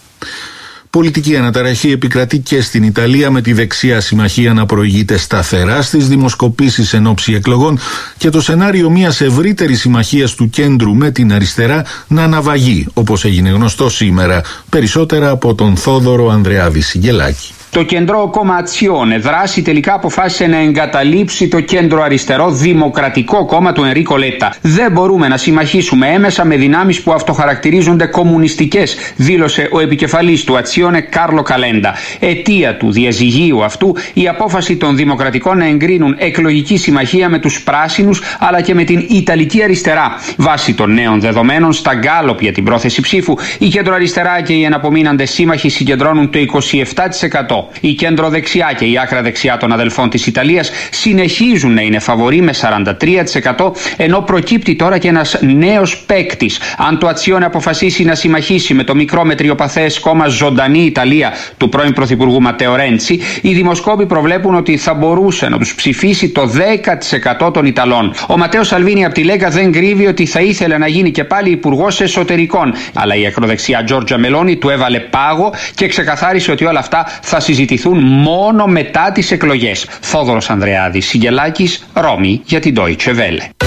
Πολιτική αναταραχή επικρατεί και στην Ιταλία, με τη δεξιά συμμαχία να προηγείται σταθερά στις δημοσκοπήσεις εν ώψη εκλογών και το σενάριο μιας ευρύτερης συμμαχίας του κέντρου με την αριστερά να αναβαγεί, όπως έγινε γνωστό σήμερα. Περισσότερα από τον Θόδωρο Ανδρεάδη Σιγελάκη. Το κεντρό κόμμα Ατσιόνε δράση τελικά αποφάσισε να εγκαταλείψει το κέντρο αριστερό Δημοκρατικό κόμμα του Ενρίκο Λέτα. Δεν μπορούμε να συμμαχίσουμε έμεσα με δυνάμεις που αυτοχαρακτηρίζονται κομμουνιστικές, δήλωσε ο επικεφαλής του Ατσιόνε Κάρλο Καλέντα. Αιτία του διαζυγίου αυτού η απόφαση των Δημοκρατικών να εγκρίνουν εκλογική συμμαχία με τους Πράσινους αλλά και με την Ιταλική αριστερά. Βάσει των νέων δεδομένων στα γκάλοπ για την πρόθεση ψήφου, η κεντροαριστερά και οι εναπομείναντες σύμμαχοι συγκεντρώνουν το είκοσι επτά τοις εκατό. Η κέντρο-δεξιά και η άκρα δεξιά των αδελφών της Ιταλίας συνεχίζουν να είναι φαβοροί με σαράντα τρία τοις εκατό, ενώ προκύπτει τώρα και ένας νέος παίκτης. Αν το Ατσιόνε αποφασίσει να συμμαχίσει με το μικρό μετριοπαθές κόμμα Ζωντανή Ιταλία του πρώην Πρωθυπουργού Ματέο Ρέντσι, οι δημοσκόποι προβλέπουν ότι θα μπορούσε να τους ψηφίσει το δέκα τοις εκατό των Ιταλών. Ο Ματέο Σαλβίνι από τη Λέγκα δεν κρύβει ότι θα ήθελε να γίνει και πάλι υπουργός εσωτερικών, αλλά η ακροδεξιά Τζόρτζα Μελόνι του έβαλε πάγο και ξεκαθάρισε ότι όλα αυτά θα συζητηθούν μόνο μετά τις εκλογές. Θόδωρος Ανδρεάδης Σιγελάκης, Ρώμη, για την Deutsche Welle.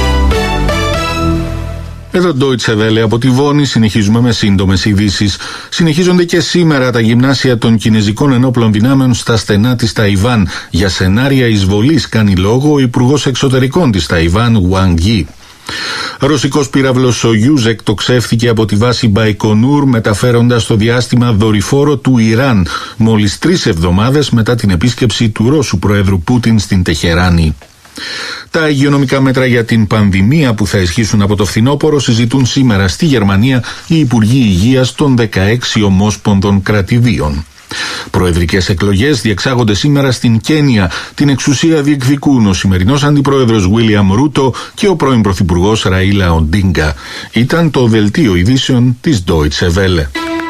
Εδώ Deutsche Welle από τη Βόνη, συνεχίζουμε με σύντομες ειδήσεις. Συνεχίζονται και σήμερα τα γυμνάσια των Κινεζικών Ενόπλων Δυνάμεων στα στενά της Ταϊβάν. Για σενάρια εισβολής κάνει λόγο ο Υπουργός Εξωτερικών της Ταϊβάν, Ουάνγκ Γι. Ρωσικός πύραυλος Σογιούζ εκτοξεύθηκε από τη βάση Μπαϊκονούρ, μεταφέροντας στο διάστημα δορυφόρο του Ιράν, μόλις τρεις εβδομάδες μετά την επίσκεψη του Ρώσου Προέδρου Πούτιν στην Τεχεράνη. Τα υγειονομικά μέτρα για την πανδημία που θα ισχύσουν από το φθινόπωρο συζητούν σήμερα στη Γερμανία οι Υπουργοί Υγείας των δεκαέξι ομόσπονδων κρατηδίων. Προεδρικές εκλογές διεξάγονται σήμερα στην Κένια. Την εξουσία διεκδικούν ο σημερινός αντιπρόεδρος Βίλιαμ Ρούτο και ο πρώην πρωθυπουργός Ραίλα Οντίνγκα. Ήταν το δελτίο ειδήσεων της Deutsche Welle.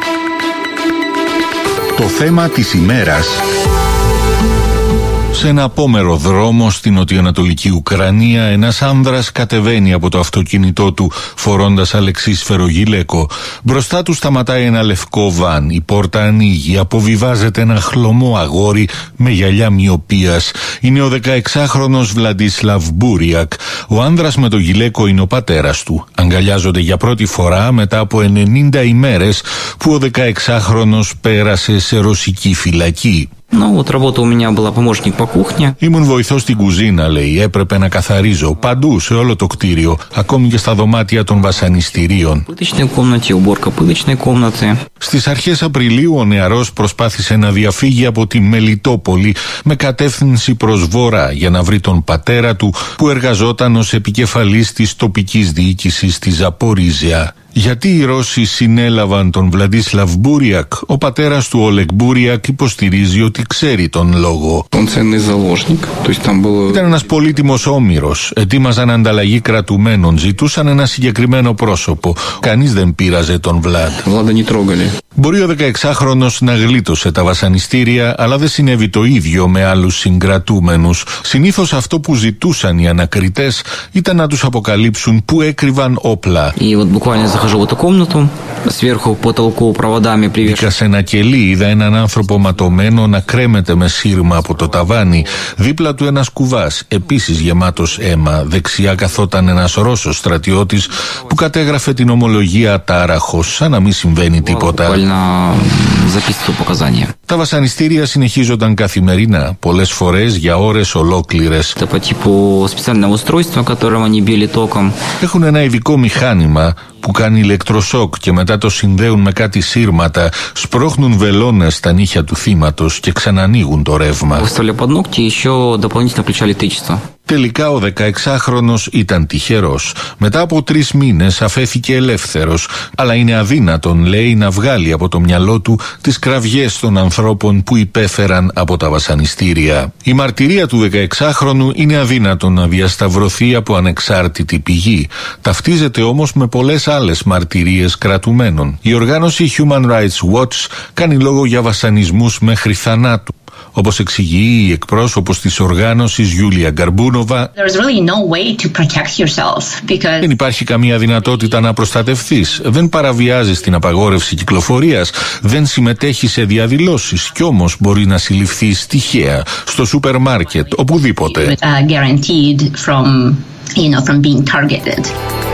Το θέμα της ημέρας. Σε ένα απόμερο δρόμο στην νοτιοανατολική Ουκρανία, ένας άνδρας κατεβαίνει από το αυτοκίνητό του φορώντας αλεξίσφαιρο γυλαίκο. Μπροστά του σταματάει ένα λευκό βαν. Η πόρτα ανοίγει. Αποβιβάζεται ένα χλωμό αγόρι με γυαλιά μοιοπίας. Είναι ο δεκαεξάχρονος Βλαντίσλαβ Μπούριακ. Ο άνδρας με το γυλαίκο είναι ο πατέρας του. Αγκαλιάζονται για πρώτη φορά μετά από ενενήντα ημέρες που ο δεκαεξάχρονος πέρασε σε ρωσική φυλακή. Ну, вот работа у меня была помощник по кухне. Ήμουν βοηθός στην κουζίνα, λέει. Έπρεπε να καθαρίζω παντού σε όλο το κτίριο, ακόμη και στα δωμάτια των βασανιστήριων. Στις αρχές Απριλίου ο νεαρός προσπάθησε να διαφύγει από τη Μελιτόπολη με κατεύθυνση προς βορρά για να βρει τον πατέρα του που εργαζόταν ως επικεφαλής της τοπικής διοίκησης της Ζαπορίζια. Γιατί οι Ρώσοι συνέλαβαν τον Βλαντίσλαβ Μπούριακ? Ο πατέρας του Όλεγ Μπούριακ υποστηρίζει ότι ξέρει τον λόγο. Ήταν ένας πολύτιμος όμηρος. Ετοίμαζαν ανταλλαγή κρατουμένων. Ζητούσαν ένα συγκεκριμένο πρόσωπο. Κανείς δεν πείραζε τον Βλάντ. Μπορεί ο δεκαεξάχρονος να γλίτωσε τα βασανιστήρια, αλλά δεν συνέβη το ίδιο με άλλους συγκρατούμενους. Συνήθως αυτό που ζητούσαν οι ανακριτές ήταν να τους αποκαλύψουν που έκρυβαν όπλα. Μπήκα σε ένα κελί, είδα έναν άνθρωπο ματωμένο να κρέμεται με σύρμα από το ταβάνι. Δίπλα του ένας κουβάς, επίσης γεμάτος αίμα. Δεξιά καθόταν ένας Ρώσος στρατιώτης που κατέγραφε την ομολογία τάραχος, σαν να μην συμβαίνει τίποτα. Τα βασανιστήρια συνεχίζονταν καθημερινά, πολλές φορές για ώρες ολόκληρες. Έχουν ένα ειδικό μηχάνημα που κάνει ηλεκτροσόκ και μετά το συνδέουν με κάτι σύρματα, σπρώχνουν βελόνες στα νύχια του θύματος και ξανανοίγουν το ρεύμα. Τελικά ο δεκαεξάχρονος ήταν τυχερός. Μετά από τρεις μήνες αφέθηκε ελεύθερος, αλλά είναι αδύνατον, λέει, να βγάλει από το μυαλό του τις κραυγές των ανθρώπων που υπέφεραν από τα βασανιστήρια. Η μαρτυρία του δεκαεξάχρονου είναι αδύνατον να διασταυρωθεί από ανεξάρτητη πηγή. Ταυτίζεται όμως με πολλές άλλες μαρτυρίες κρατουμένων. Η οργάνωση Human Rights Watch κάνει λόγο για βασανισμούς μέχρι θανάτου. Όπως εξηγεί η εκπρόσωπος της οργάνωσης Γιούλια Γκαρμπούνοβα, really no because... δεν υπάρχει καμία δυνατότητα να προστατευθείς. Δεν παραβιάζεις την απαγόρευση κυκλοφορίας, δεν συμμετέχεις σε διαδηλώσεις κι όμως μπορεί να συλληφθείς τυχαία στο σούπερ μάρκετ, οπουδήποτε. Uh, from, you know, from being targeted.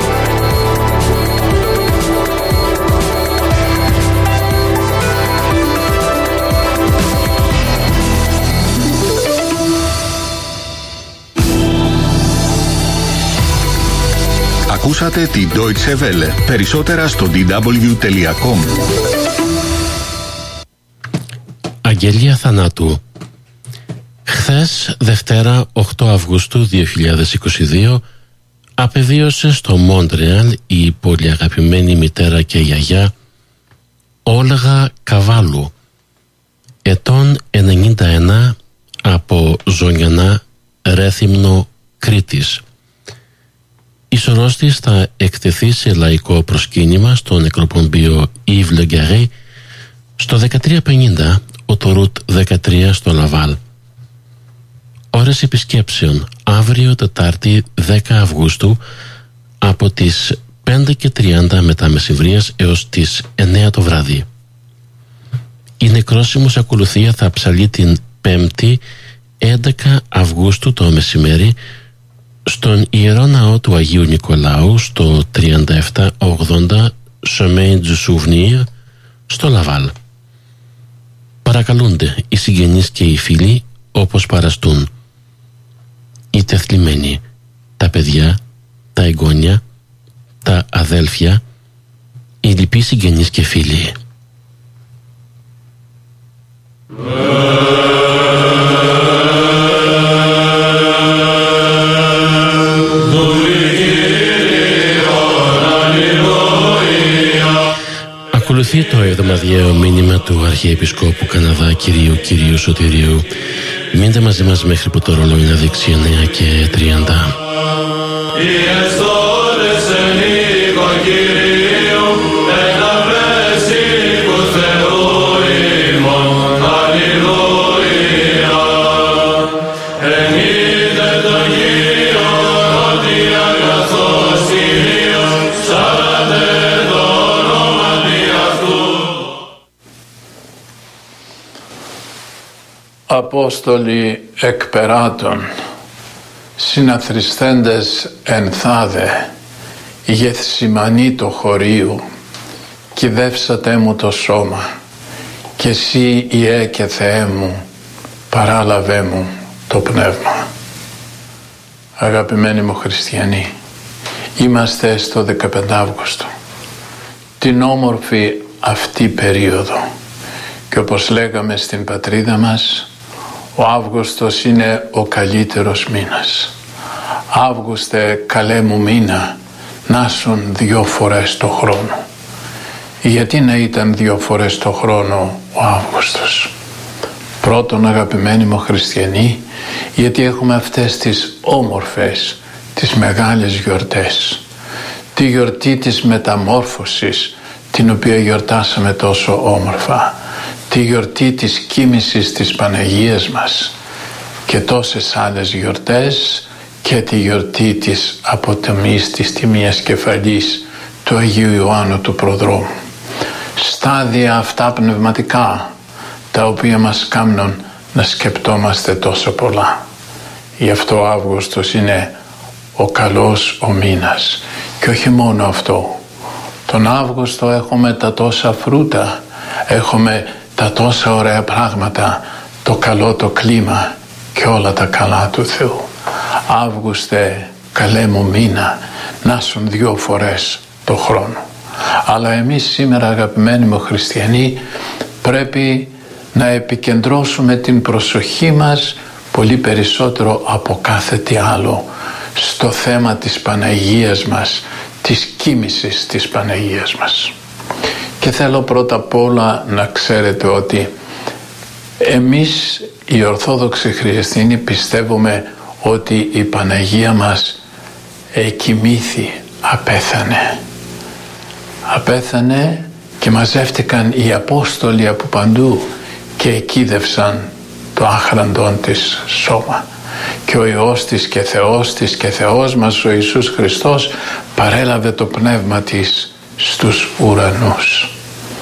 Ακούσατε την Deutsche Welle. Περισσότερα στο ντι ντάμπλιου τελεία κομ. Αγγελία θανάτου. Χθες, Δευτέρα, οκτώ Αυγούστου δύο χιλιάδες είκοσι δύο, απεβίωσε στο Μόντρεαλ η πολύ αγαπημένη μητέρα και γιαγιά Όλγα Καβάλου, ετών ενενήντα ένα, από Ζωνιανά, Ρέθυμνο, Κρήτης. Η σωρός της θα εκτεθεί σε λαϊκό προσκύνημα στο νεκροπομπείο Yves Le Garret στο δεκατρία πενήντα Οτορουτ δεκατρία στο Λαβάλ. Ώρες επισκέψεων αύριο Τετάρτη δέκα Αυγούστου από τις πέντε και τριάντα μετά μεσημβρίας έως τις εννέα το βράδυ. Η νεκρόσιμος ακολουθία θα ψαλεί την Πέμπτη έντεκα Αυγούστου το μεσημέρι στον Ιερό Ναό του Αγίου Νικολάου στο τριάντα επτά ογδόντα Chemin du Souvenir στο Λαβάλ. Παρακαλούνται οι συγγενείς και οι φίλοι όπως παραστούν. Οι τεθλιμμένοι, τα παιδιά, τα εγγόνια, τα αδέλφια, οι λοιποί συγγενείς και φίλοι. Ακολουθεί το εβδομαδιαίο μήνυμα του Αρχιεπισκόπου Καναδά κυρίου Κυρίου Σωτηρίου. Μείνετε μαζί μας μέχρι που το ρολόι να δείξει εννέα και τριάντα. Απόστολοι εκπεράτων, συναθριστέντες εν θάδε, Γεθσιμανή το χωρίου, κυδεύσατε μου το σώμα, και εσύ Ιε και Θεέ μου, παράλαβέ μου το πνεύμα. Αγαπημένοι μου χριστιανοί, είμαστε στο δεκαπέντε Αύγουστο, την όμορφη αυτή περίοδο, και όπως λέγαμε στην πατρίδα μας, ο Αύγουστος είναι ο καλύτερος μήνας. Αύγουστε, καλέ μου μήνα, να σουν δύο φορές το χρόνο. Γιατί να ήταν δύο φορές το χρόνο ο Αύγουστος? Πρώτον, αγαπημένοι μου χριστιανοί, γιατί έχουμε αυτές τις όμορφες, τις μεγάλες γιορτές. Τη γιορτή της μεταμόρφωσης, την οποία γιορτάσαμε τόσο όμορφα. Τη γιορτή της κοίμησης της Παναγίας μας και τόσες άλλες γιορτές, και τη γιορτή της αποτιμής της τιμίας κεφαλής του Αγίου Ιωάννου του Προδρόμου. Στάδια αυτά πνευματικά, τα οποία μας κάνουν να σκεπτόμαστε τόσο πολλά. Γι' αυτό ο Αύγουστος είναι ο καλός ο μήνας. Και όχι μόνο αυτό. Τον Αύγουστο έχουμε τα τόσα φρούτα, έχουμε τα τόσα ωραία πράγματα, το καλό το κλίμα και όλα τα καλά του Θεού. Αύγουστε, καλέ μου μήνα, να σουν δύο φορές το χρόνο. Αλλά εμείς σήμερα, αγαπημένοι μου χριστιανοί, πρέπει να επικεντρώσουμε την προσοχή μας πολύ περισσότερο από κάθε τι άλλο στο θέμα της Παναγίας μας, της κοίμησης της Παναγίας μας. Και θέλω πρώτα απ' όλα να ξέρετε ότι εμείς οι Ορθόδοξοι Χριστιανοί πιστεύουμε ότι η Παναγία μας εκοιμήθη, απέθανε. Απέθανε και μαζεύτηκαν οι Απόστολοι από παντού και εκείδευσαν το άχραντον της σώμα. Και ο Υιός της και Θεός της και Θεός μας ο Ιησούς Χριστός παρέλαβε το πνεύμα της στους ουρανούς.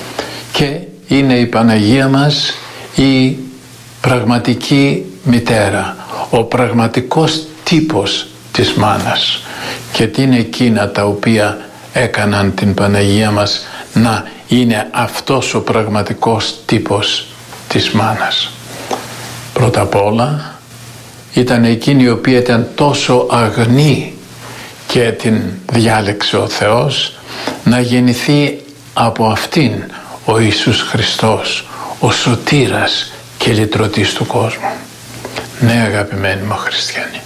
Και είναι η Παναγία μας η πραγματική μητέρα, ο πραγματικός τύπος της μάνας. Και τι είναι εκείνα τα οποία έκαναν την Παναγία μας να είναι αυτός ο πραγματικός τύπος της μάνας? Πρώτα απ' όλα ήταν εκείνη η οποία ήταν τόσο αγνή και την διάλεξε ο Θεός να γεννηθεί από αυτήν ο Ιησούς Χριστός, ο σωτήρας και λυτρωτής του κόσμου. Ναι, αγαπημένοι μου χριστιανοί.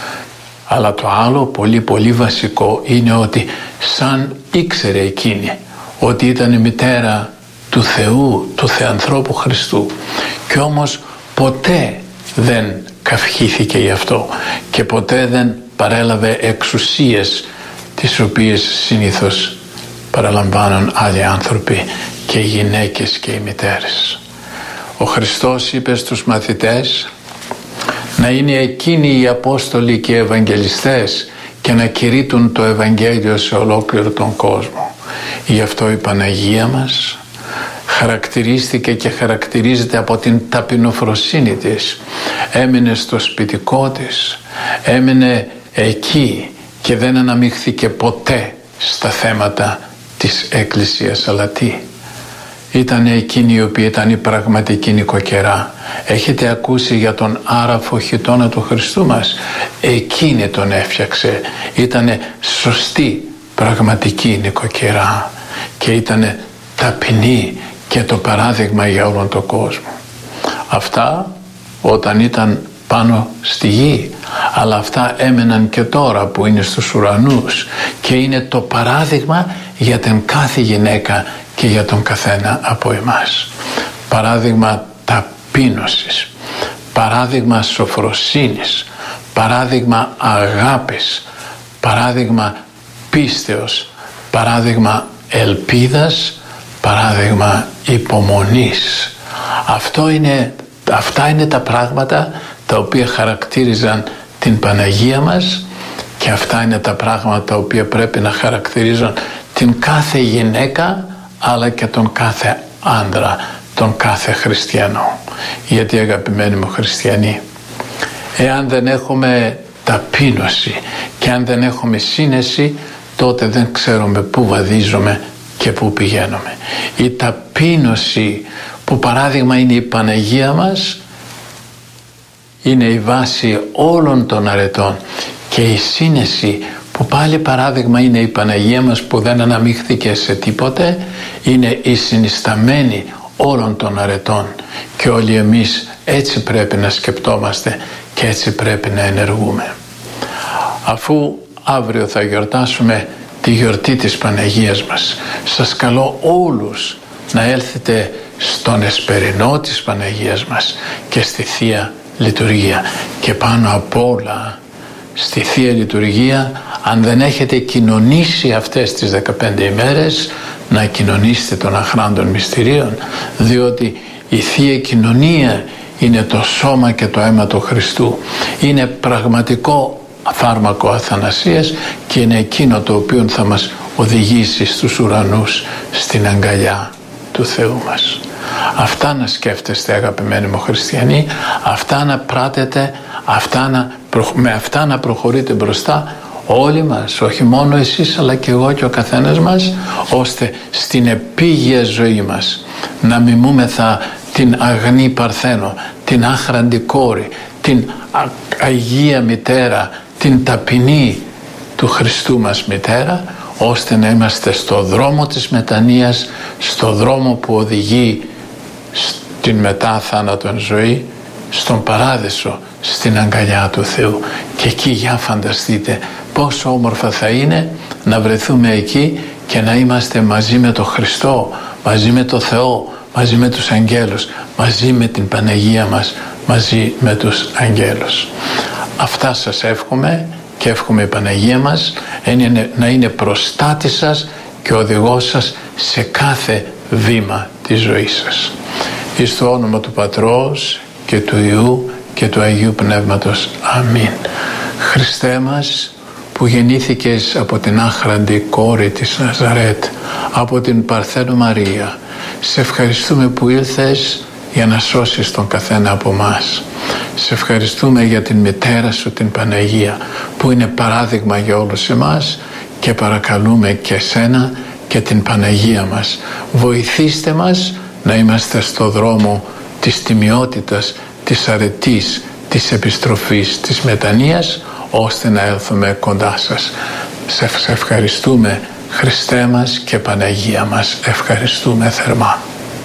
Αλλά το άλλο πολύ πολύ βασικό είναι ότι σαν ήξερε εκείνη ότι ήταν η μητέρα του Θεού, του Θεανθρώπου Χριστού, και όμως ποτέ δεν καυχήθηκε γι' αυτό και ποτέ δεν παρέλαβε εξουσίες τις οποίες συνήθως παραλαμβάνουν άλλοι άνθρωποι και οι γυναίκες και οι μητέρες. Ο Χριστός είπε στους μαθητές να είναι εκείνοι οι Απόστολοι και οι Ευαγγελιστές και να κηρύττουν το Ευαγγέλιο σε ολόκληρο τον κόσμο. Γι' αυτό η Παναγία μας χαρακτηρίστηκε και χαρακτηρίζεται από την ταπεινοφροσύνη της. Έμεινε στο σπιτικό της, έμεινε εκεί και δεν αναμειχθήκε ποτέ στα θέματα της Εκκλησίας. Αλλά τι? Ήταν εκείνη η οποία ήταν η πραγματική νοικοκυρά. Έχετε ακούσει για τον άραφο χιτώνα του Χριστού μας? Εκείνη τον έφτιαξε. Ήτανε σωστή πραγματική νοικοκυρά και ήτανε ταπεινή και το παράδειγμα για όλον τον κόσμο. Αυτά όταν ήταν πάνω στη γη, αλλά αυτά έμεναν και τώρα που είναι στους ουρανούς και είναι το παράδειγμα για την κάθε γυναίκα και για τον καθένα από εμάς. Παράδειγμα ταπείνωσης, παράδειγμα σοφροσύνης, παράδειγμα αγάπης, παράδειγμα πίστεως, παράδειγμα ελπίδας, παράδειγμα υπομονής. Αυτό είναι, αυτά είναι τα πράγματα τα οποία χαρακτήριζαν την Παναγία μας και αυτά είναι τα πράγματα τα οποία πρέπει να χαρακτηρίζουν την κάθε γυναίκα αλλά και τον κάθε άντρα, τον κάθε χριστιανό. Γιατί αγαπημένοι μου χριστιανοί, εάν δεν έχουμε ταπείνωση και αν δεν έχουμε σύνεση, τότε δεν ξέρουμε πού βαδίζουμε και πού πηγαίνουμε. Η ταπείνωση που παράδειγμα είναι η Παναγία μας είναι η βάση όλων των αρετών, και η σύνεση που πάλι παράδειγμα είναι η Παναγία μας που δεν αναμίχθηκε σε τίποτε, είναι η συνισταμένη όλων των αρετών, και όλοι εμείς έτσι πρέπει να σκεπτόμαστε και έτσι πρέπει να ενεργούμε. Αφού αύριο θα γιορτάσουμε τη γιορτή της Παναγίας μας. Σας καλώ όλους να έλθετε στον εσπερινό της Παναγίας μας και στη Θεία Λειτουργία, και πάνω απ' όλα στη Θεία Λειτουργία, αν δεν έχετε κοινωνήσει αυτές τις δεκαπέντε ημέρες, να κοινωνήσετε των αχράντων μυστηρίων, διότι η Θεία Κοινωνία είναι το σώμα και το αίμα του Χριστού. Είναι πραγματικό φάρμακο αθανασίας και είναι εκείνο το οποίο θα μας οδηγήσει στους ουρανούς, στην αγκαλιά του Θεού μας. Αυτά να σκέφτεστε, αγαπημένοι μου χριστιανοί, αυτά να πράτετε, αυτά να, με αυτά να προχωρείτε μπροστά όλοι μας, όχι μόνο εσείς αλλά και εγώ και ο καθένας μας, ώστε στην επίγεια ζωή μας να μιμούμεθα την αγνή Παρθένο, την άχραντη κόρη, την Αγία Μητέρα, την ταπεινή του Χριστού μας Μητέρα, ώστε να είμαστε στο δρόμο της μετανοίας, στο δρόμο που οδηγεί στην μετά θάνατον ζωή, στον παράδεισο, στην αγκαλιά του Θεού. Και εκεί, για φανταστείτε πόσο όμορφα θα είναι να βρεθούμε εκεί και να είμαστε μαζί με τον Χριστό, μαζί με τον Θεό, μαζί με τους αγγέλους, μαζί με την Παναγία μας, μαζί με τους αγγέλους. Αυτά σας εύχομαι, και εύχομαι η Παναγία μας να είναι προστάτης σας και οδηγός σας σε κάθε βήμα της ζωής σας. Εις το όνομα του Πατρός και του Υιού και του Αγίου Πνεύματος. Αμήν. Χριστέ μας, που γεννήθηκες από την άχραντη κόρη της Ναζαρέτ, από την Παρθένο Μαρία, σε ευχαριστούμε που ήλθες για να σώσεις τον καθένα από μας. Σε ευχαριστούμε για την μητέρα σου, την Παναγία, που είναι παράδειγμα για όλους εμάς, και παρακαλούμε και εσένα και την Παναγία μας, βοηθήστε μας να είμαστε στο δρόμο της τιμιότητας, της αρετής, της επιστροφής, της μετανοίας, ώστε να έλθουμε κοντά σας. Σε ευχαριστούμε, Χριστέ μας και Παναγία μας, ευχαριστούμε θερμά.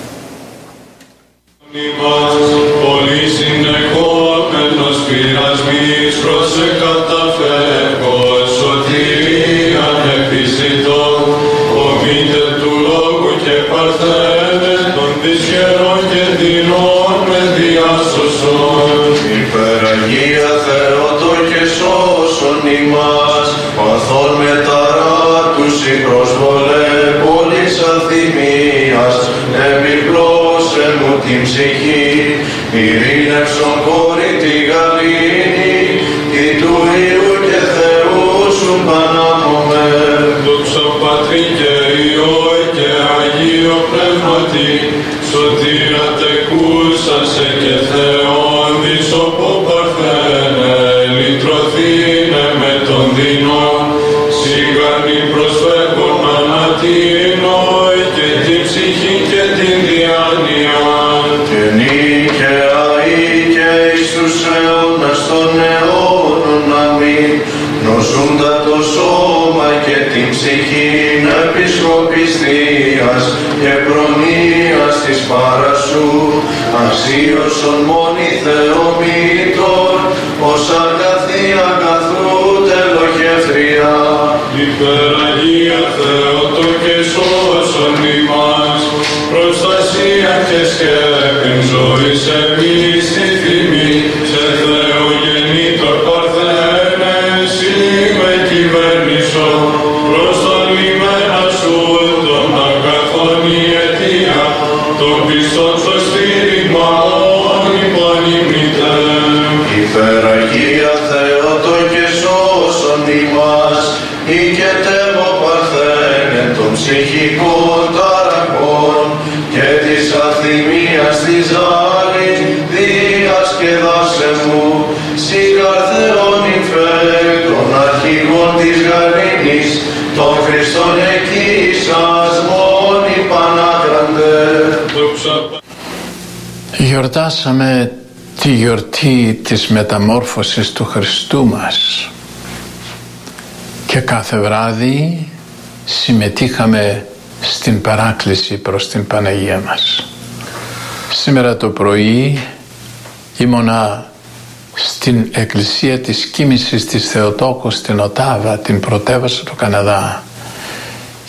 Πολύ συνεχόμενος πειρασμής προς εκαταφεύγος σωτηρίαν επιζητώ, ομήτε του λόγου και Παρθένε των δυσχερών και δεινών με διάσωσον. Υπεραγία Θεότο και σώσον ημάς, παθών μεταράτους η προσβολέ πόλης αθυμίας, επιπλώσε μου την ψυχή, ειρήνευσον κόρη τη γαλήνη, τη του Υιού και Θεού σου Πανάμωμε. Δόξα Πατρί και Υιό και Αγίο Πνεύματι, σωτήρα τεκούσασε και Θεόν δισοπό Παρθένε, λυτρωθήνε με τον δεινόν, σιγανή προσφεύγον ανατείνω και την ψυχή και την διάνοια. Και νίκαια ή και εις τους αιώνας των αιώνων αμήν, νοσούντα το σώμα και την ψυχή επισκοπής θείας και προνοίας της παρασού, αξίωσον μόνη Θεομήτων, ως αγαθή αγαθού τελοχεύθρια. Υπεραγία Θεότο και σώσον ημάς, προστασία και σκέπην ζωής εμείς τη θυμή, σε Θεογεννήτωρ Παρθένε, εσύ με κυβέρνησο, προς τον λιμένα σου τον αγαθόν η αιτία, τον πιστόν στο στήριγμα όνει πανημνητέ. Υπεραγία Θεότο και σώσον ημάς, οικετεύω Παρθένε των ψυχικών ταρακών και της αθυμίας της άλλη, διασκεδάσε μου, σιγαρθεών υφέρ των αρχηγών της γαλήνης, των Χριστών εκεί σας μόνοι Πανάκραντε. Γιορτάσαμε τη γιορτή της μεταμόρφωσης του Χριστού μας και κάθε βράδυ συμμετείχαμε στην παράκληση προς την Παναγία μας. Σήμερα το πρωί ήμουνα στην εκκλησία της Κοίμησης της Θεοτόκου στην Οτάβα, την πρωτεύουσα του Καναδά,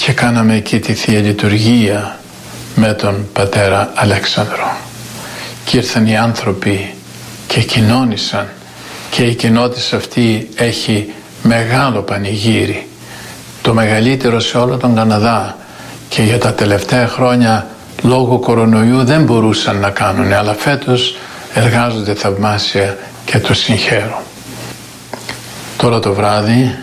και κάναμε εκεί τη Θεία Λειτουργία με τον πατέρα Αλέξανδρο και ήρθαν οι άνθρωποι και κοινώνησαν και η κοινότητα αυτή έχει μεγάλο πανηγύρι, το μεγαλύτερο σε όλο τον Καναδά, και για τα τελευταία χρόνια λόγω κορονοϊού δεν μπορούσαν να κάνουν, αλλά φέτος εργάζονται θαυμάσια και τους συγχαίρω. Τώρα το βράδυ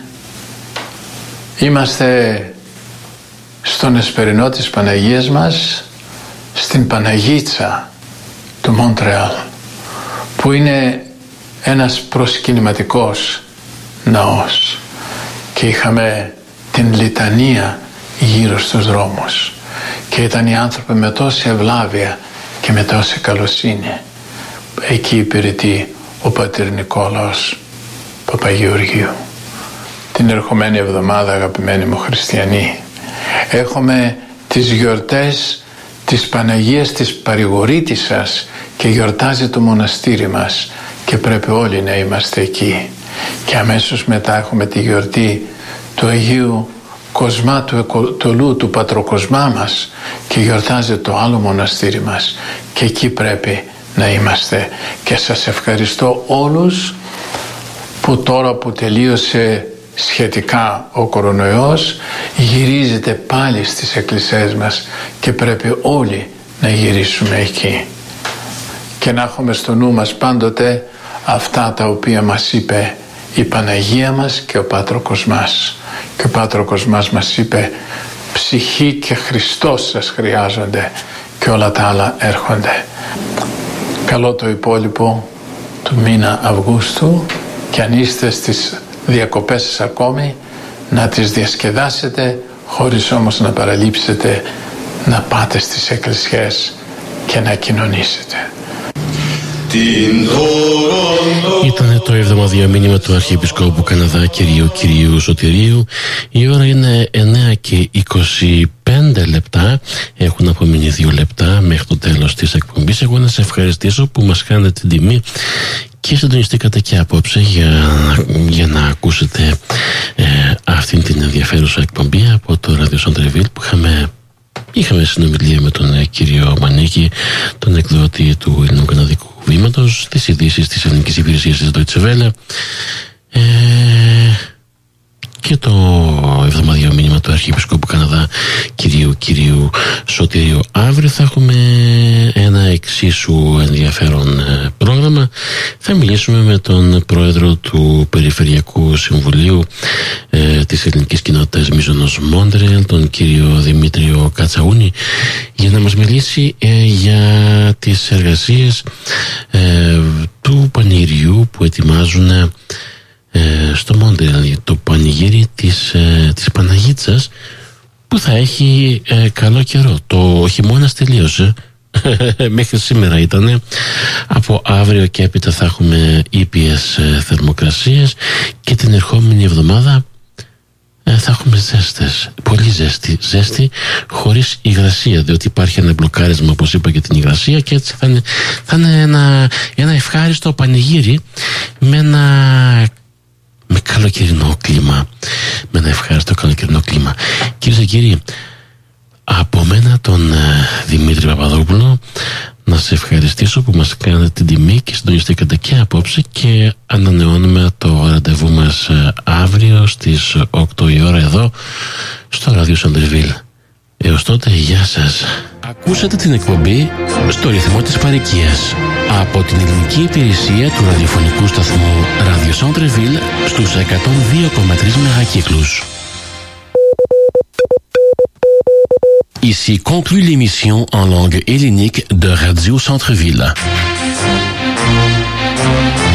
είμαστε στον εσπερινό της Παναγίας μας, στην Παναγίτσα του Μοντρεάλ, που είναι ένας προσκυνηματικός ναός, και είχαμε την λιτανία γύρω στους δρόμους και ήταν οι άνθρωποι με τόση ευλάβεια και με τόση καλοσύνη. Εκεί υπηρετεί ο πατήρ Νικόλαος Παπαγεωργίου. Την ερχομένη εβδομάδα, αγαπημένοι μου χριστιανοί, έχουμε τις γιορτές της Παναγίας της Παρηγορήτισσας και γιορτάζει το μοναστήρι μας και πρέπει όλοι να είμαστε εκεί. Και αμέσως μετά έχουμε τη γιορτή του Αγίου Κοσμά του Εκοτολού, του Πατροκοσμά μας, και γιορτάζει το άλλο μοναστήρι μας και εκεί πρέπει να είμαστε. Και σας ευχαριστώ όλους που τώρα που τελείωσε σχετικά ο κορονοϊός γυρίζετε πάλι στις εκκλησίες μας και πρέπει όλοι να γυρίσουμε εκεί και να έχουμε στο νου μας πάντοτε αυτά τα οποία μας είπε η Παναγία μας και ο Πάτροκος μας. Και ο Πάτροκος μας μας είπε ψυχή και Χριστός σας χρειάζονται και όλα τα άλλα έρχονται. Καλό το υπόλοιπο του μήνα Αυγούστου, και αν είστε στις διακοπές σας ακόμη να τις διασκεδάσετε χωρίς όμως να παραλείψετε να πάτε στις εκκλησίες και να κοινωνήσετε. Ήταν το εβδομαδιαίο μήνυμα του Αρχιεπισκόπου Καναδά κυρίου Κυρίου Σωτηρίου. Η ώρα είναι εννέα και είκοσι πέντε λεπτά. Έχουν απομείνει δύο λεπτά μέχρι το τέλος της εκπομπής. Εγώ να σας ευχαριστήσω που μας κάνετε την τιμή και συντονιστήκατε και απόψε για, για να ακούσετε ε, αυτήν την ενδιαφέρουσα εκπομπή από το Radio Centre-Ville που είχαμε Είχαμε συνομιλία με τον ε, κύριο Μανίκη, τον εκδότη του Ελληνοκαναδικού Βήματος, τις ειδήσεις της ελληνικής υπηρεσίας της Deutsche Welle, ε, και το εβδομαδιαίο μήνυμα του Αρχιεπισκόπου Καναδά κυρίου κυρίου Σωτηρίου. Αύριο θα έχουμε ένα εξίσου ενδιαφέρον ε, πρόγραμμα. Θα μιλήσουμε με τον πρόεδρο του Περιφερειακού Συμβουλίου ε, της Ελληνικής Κοινότητας Μίζωνος Μόντρεαλ, τον κύριο Δημήτριο Κατσαούνη, για να μας μιλήσει ε, για τις εργασίες ε, του πανηγυριού που ετοιμάζουν ε, στο Μόντρεαλ, το πανηγύρι της, ε, της Παναγίτσας, που θα έχει ε, καλό καιρό. Το χειμώνας τελείωσε μέχρι σήμερα ήταν. Από αύριο και έπειτα θα έχουμε ήπιες ε, θερμοκρασίες και την ερχόμενη εβδομάδα ε, θα έχουμε ζέστες, πολύ ζέστη, ζέστη χωρίς υγρασία, διότι υπάρχει ένα μπλοκάρισμα, όπως είπα, για την υγρασία, και έτσι θα είναι, θα είναι ένα, ένα ευχάριστο πανηγύρι με ένα με καλοκαιρινό κλίμα, με ένα ευχάριστο καλοκαιρινό κλίμα. Κυρίες και κύριοι, από μένα τον ε, Δημήτρη Παπαδόπουλο να σε ευχαριστήσω που μας κάνετε την τιμή και συντονιστήκατε και απόψε, και ανανεώνουμε το ραντεβού μας ε, αύριο στις οκτώ η ώρα εδώ στο Radio Centre-Ville. Έως τότε, γεια σας. Ακούσατε την εκπομπή στο ρυθμό της παροικίας από την ελληνική υπηρεσία του ραδιοφωνικού σταθμού Radio Centre-Ville στους εκατόν δύο κόμμα τρία μεγακύκλους. Ici conclut l'émission en langue hellénique de Radio Centre-Ville.